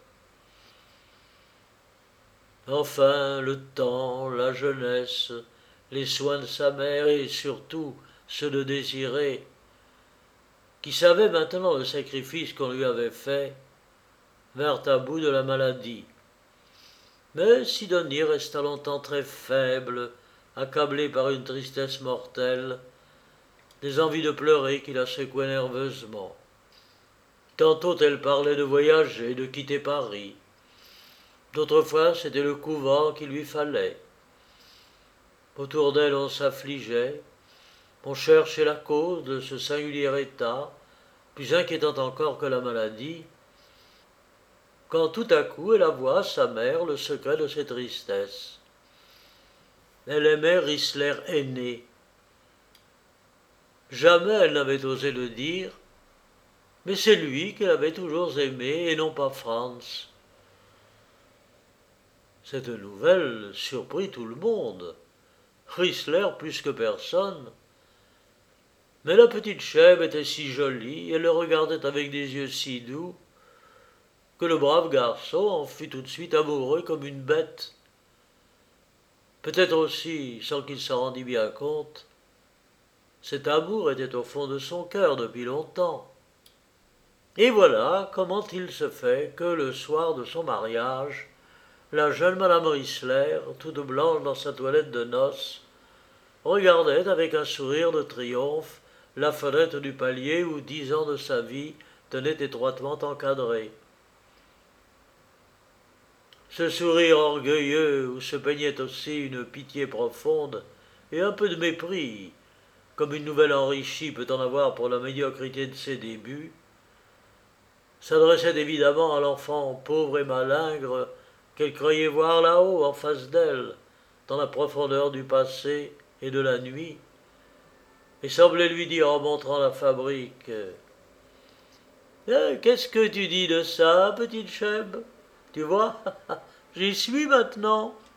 A: Enfin, le temps, la jeunesse, les soins de sa mère et surtout ceux de Désiré, qui savait maintenant le sacrifice qu'on lui avait fait, vinrent à bout de la maladie. Mais Sidonie resta longtemps très faible, accablée par une tristesse mortelle, des envies de pleurer qui la secouaient nerveusement. Tantôt elle parlait de voyager, de quitter Paris. D'autres fois c'était le couvent qu'il lui fallait. Autour d'elle on s'affligeait, on cherchait la cause de ce singulier état, plus inquiétant encore que la maladie, quand tout à coup elle avoua à sa mère le secret de ses tristesses. Elle aimait Risler aîné. Jamais elle n'avait osé le dire, mais c'est lui qu'elle avait toujours aimé et non pas Franz. Cette nouvelle surprit tout le monde, Risler plus que personne. Mais la petite Chèbe était si jolie, elle le regardait avec des yeux si doux, que le brave garçon en fut tout de suite amoureux comme une bête. Peut-être aussi, sans qu'il s'en rendît bien compte, cet amour était au fond de son cœur depuis longtemps. Et voilà comment il se fait que le soir de son mariage, la jeune madame Risler, toute blanche dans sa toilette de noces, regardait avec un sourire de triomphe la fenêtre du palier où 10 ans de sa vie tenaient étroitement encadrés. Ce sourire orgueilleux où se peignait aussi une pitié profonde et un peu de mépris comme une nouvelle enrichie peut en avoir pour la médiocrité de ses débuts, s'adressait évidemment à l'enfant pauvre et malingre qu'elle croyait voir là-haut, en face d'elle, dans la profondeur du passé et de la nuit, et semblait lui dire en montrant la fabrique: Qu'est-ce que tu dis de ça, petite Cheb? Tu vois, j'y suis maintenant.